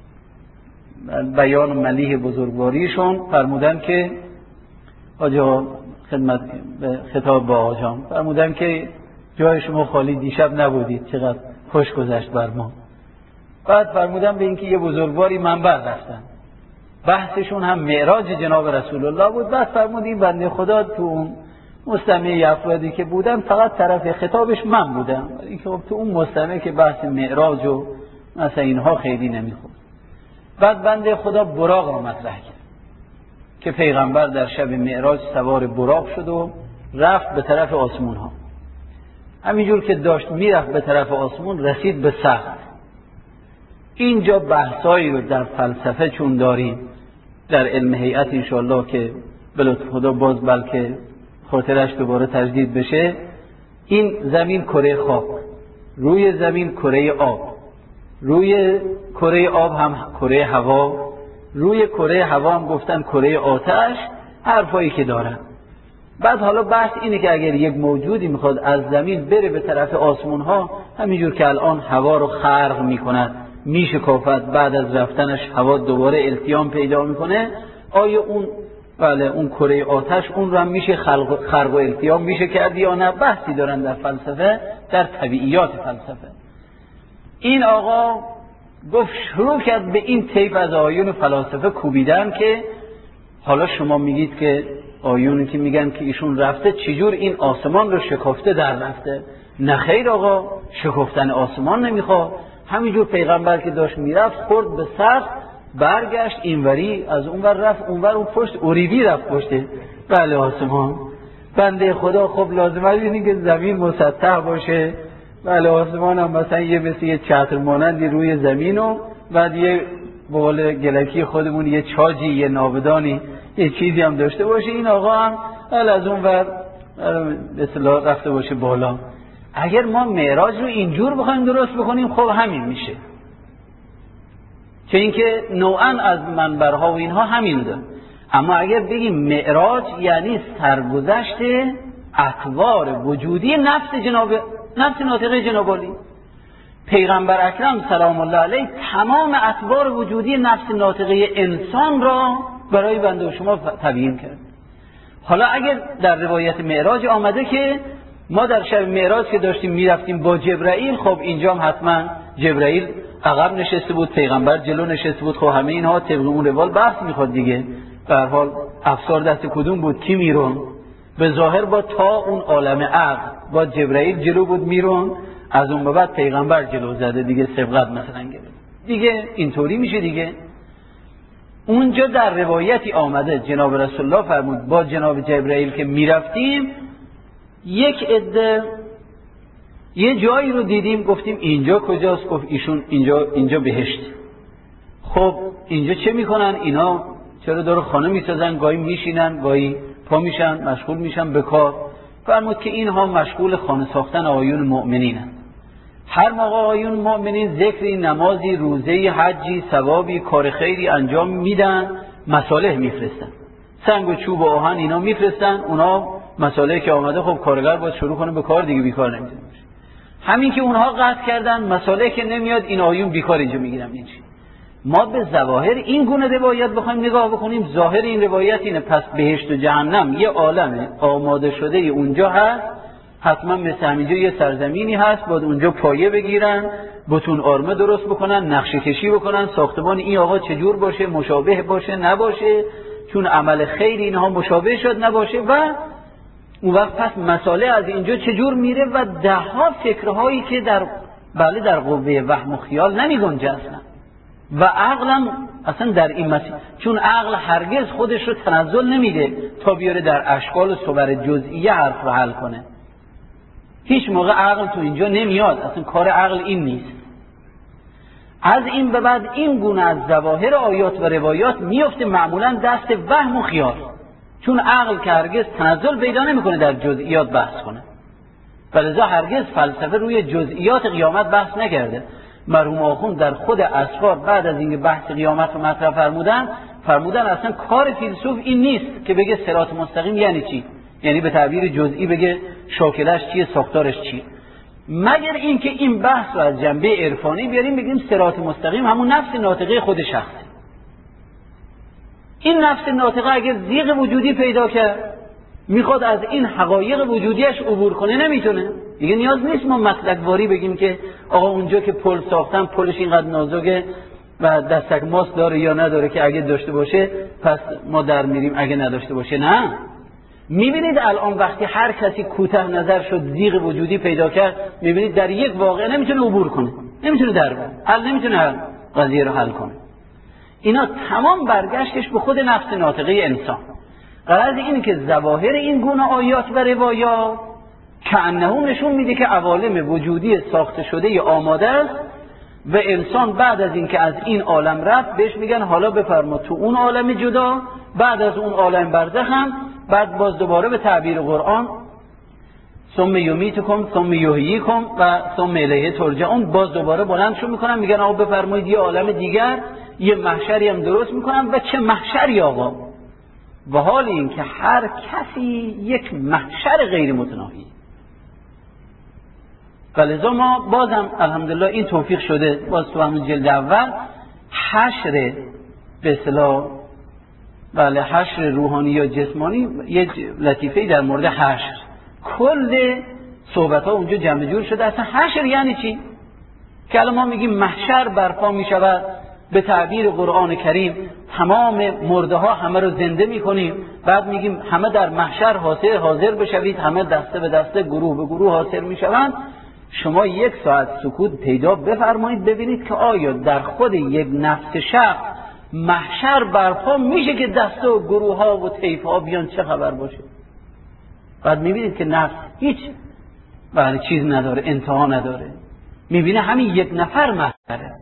بیان ملیح بزرگواریشون فرمودن که آجا خدمت خطاب با آجام فرمودن که جای شما خالی دیشب نبودید، چقدر خوش گذشت بر ما. بعد فرمودن به اینکه یه بزرگواری منبر رفتن، بحثشون هم معراج جناب رسول الله بود. بعد فرمود این بنده خدا تو اون مستمع افرادی که بودن فقط طرف خطابش من بودم، اینکه خب تو اون مستمع که بحث معراج و مثلا اینها خیلی نمیخورد. بعد بنده خدا براق را مطرح کرد که پیغمبر در شب معراج سوار براق شد و رفت به طرف آسمون ها. همینجور که داشت میرفت به طرف آسمون رسید به سقف. اینجا بحثایی رو در فلسفه چون داریم، در علم هیئت انشاءالله که به لطف خدا باز بلکه خاطرش دوباره تجدید بشه، این زمین کره خاک، روی زمین کره آب، روی کره آب هم کره هوا، روی کره هوا هم گفتن کره آتش، حرفایی که دارن. بعد حالا بحث اینه که اگر یک موجودی میخواد از زمین بره به طرف آسمون ها، همینجور که الان هوا رو خرق میکند، میشکافد، بعد از رفتنش هوا دوباره التیام پیدا میکنه، آیا اون بله اون کره آتش اون رو هم میشه خلق خرق و التیام میشه کرد یا نه؟ بحثی دارن در فلسفه، در طبیعیات فلسفه. این آقا گفت شروع کرد به این طیف از آیون فلاسفه کوبیدن که حالا شما میگید که آیونی که میگن که ایشون رفته چجور این آسمان رو شکافته در رفته؟ نه خیر آقا، شکفتن آسمان نمیخواد، همینجور پیغمبر که داشت میرفت خورد به سقف، برگشت اینوری، از اونور رفت اونور، اون پشت اوریبی رفت پشته بله آسمان. بنده خدا خب لازمه اینه که زمین مسطح باشه، بله آسمان هم مثلا یه مثل یه چتر مانندی روی زمین و بعد یه بقول گلکی خودمون یه چاجی، یه ناودانی، یه چیزی هم داشته باشه. این آقا هم بله از اون ور به اصطلاح رفته باشه بالا. اگر ما معراج رو اینجور بخوایم درست بکنیم خب همین میشه، چون اینکه نوعا از منبرها و اینها همین داره. اما اگر بگیم معراج یعنی سرگذشت اطوار وجودی نفس جناب نفس ناطقه جناب عالی پیغمبر اکرم سلام الله علیه، تمام اطوار وجودی نفس ناطقه انسان را برای بنده و شما تبیین کرد. حالا اگر در روایت معراج آمده که ما در شب معراج که داشتیم میرفتیم با جبرائیل، خب اینجا هم حتما جبرائیل عقب نشسته بود، پیغمبر جلو نشسته بود، خب همه اینها طبق اون روال بحث میخواد دیگه. به هر حال افسار دست کدوم بود کی میرون؟ به ظاهر با تا اون عالم عقل با جبرائیل جلو بود میرون، از اون به بعد پیغمبر جلو زده دیگه، سبقت مثلا گرفت دیگه، اینطوری میشه دیگه. اونجا در روایتی آمده جناب رسول الله فرمود با جناب جبرائیل که میرفتیم یک عده یه جایی رو دیدیم، گفتیم اینجا کجاست؟ گفت ایشون اینجا اینجا بهشت. خب اینجا چه میکنن اینا؟ چرا داره خانه میسازن، گاهی میشینن گاهی پا میشن مشغول میشن به کار. فرمود که اینها مشغول خانه ساختن آیون مؤمنینن. هر موقع آیون مؤمنین ذکری، نمازی، روزه‌ای، حجی، ثوابی، کار خیری انجام میدن، مصالح میفرستن، سنگ و چوب و آهن اینا میفرستن. اونا مصالحی که آمده خب کارگر باید شروع کنه به کار دیگه، بیکار نمیتونه باشه. همین که اونها قطع کردن مصالحی که نمیاد، این آیون بیکار اینجا میگیرن. این چی؟ ما به ظواهر این گونه روایت بخوایم نگاه بکنیم، ظاهر این روایت اینه پس بهشت و جهنم یه عالمه آماده شده اونجا هست، حتما مثل همینجا یه سرزمینی هست، باید اونجا پایه بگیرن، بتون آرمه درست بکنن، نقشه کشی بکنن، ساختمان این آقا چجور باشه، مشابه باشه نباشه، چون عمل خیر اینها مشابه شد نباشه، و اون وقت پس مسئله از اینجا چجور میره و ده ها فکرهایی که در بله در قوه وهم و خیال نمیگنجه اصلا، و عقلم اصلا در این مسیر، چون عقل هرگز خودش رو تنزل نمیده تا بیاره در اشکال و صور جزئیه حرف رو حل کنه. هیچ موقع عقل تو اینجا نمیاد، اصلا کار عقل این نیست. از این به بعد این گونه از ظواهر آیات و روایات میفته معمولا دست وهم و خیال، چون عقل که هرگز تنزل پیدا نمیکنه در جزئیات بحث کنه، ولذا هرگز فلسفه روی جزئیات قیامت بحث نکرده. مرحوم آخوند در خود اسفار بعد از اینکه بحث قیامت رو مطرح فرمودن فرمودن اصلا کار فیلسوف این نیست که بگه صراط مستقیم یعنی چی، یعنی به تعبیر جزئی بگه شاکلش چیه، ساختارش چیه، مگر اینکه این بحث رو از جنبه عرفانی بیاریم بگیم صراط مستقیم همون نفس ناطقه خود شخصه. این نفس ناطقه اگر زیغ وجودی پیدا کرد میخواد از این حقایق وجودیش عبور کنه، نمیتونه دیگه. نیاز نیست ما مسلکواری بگیم که آقا اونجا که پل ساختن پلش اینقدر نازکه و دستک ماست داره یا نداره که اگه داشته باشه پس ما در میریم، اگه نداشته باشه نه. میبینید الان وقتی هر کسی کوتاه نظر شد، ضیق وجودی پیدا کرد، میبینید در یک واقعه نمیتونه عبور کنه، نمیتونه در بره، حل نمیتونه قضیه رو حل کنه. اینا تمام برگشتش به خود نفس ناطقه انسان. غرض این که ظواهر این گونه آیات و روایات کأنه نشون میده که عوالم وجودی ساخته شده ی آماده است و انسان بعد از این که از این عالم رفت بهش میگن حالا بفرما تو اون عالم جدا، بعد از اون عالم برزخ هم، بعد باز دوباره به تعبیر قرآن ثم یمیتکم ثم یحییکم و ثم الیه ترجعون، باز دوباره بلندشون میکنن میگن آقا بفرمایید یه عالم دیگر، یه محشری هم درست میکنن. و چه محشری آقا؟ و حال این که هر کسی یک محشر غیر متناهی. ولذا ما بازم الحمدلله این توفیق شده، باز تو همون جلد اول حشر به اصطلاح بله حشر روحانی یا جسمانی، یه لطیفه‌ای در مورد حشر، کل صحبت ها اونجا جمع جور شده. اصلا حشر یعنی چی؟ که الان ما میگیم محشر برپا میشود، به تعبیر قرآن کریم تمام مرده ها همه رو زنده میکنیم، بعد میگیم همه در محشر حاضر حاضر بشوید، همه دسته به دسته گروه به گروه حاضر میشوند. شما یک ساعت سکوت پیدا بفرمایید ببینید که آیا در خود یک نفس شخص محشر برپا میشه که دسته و گروه ها و طیف ها بیان چه خبر باشه؟ بعد میبینید که نفس هیچ بله چیز نداره، انتها نداره، میبینه همین یک نفر محشره.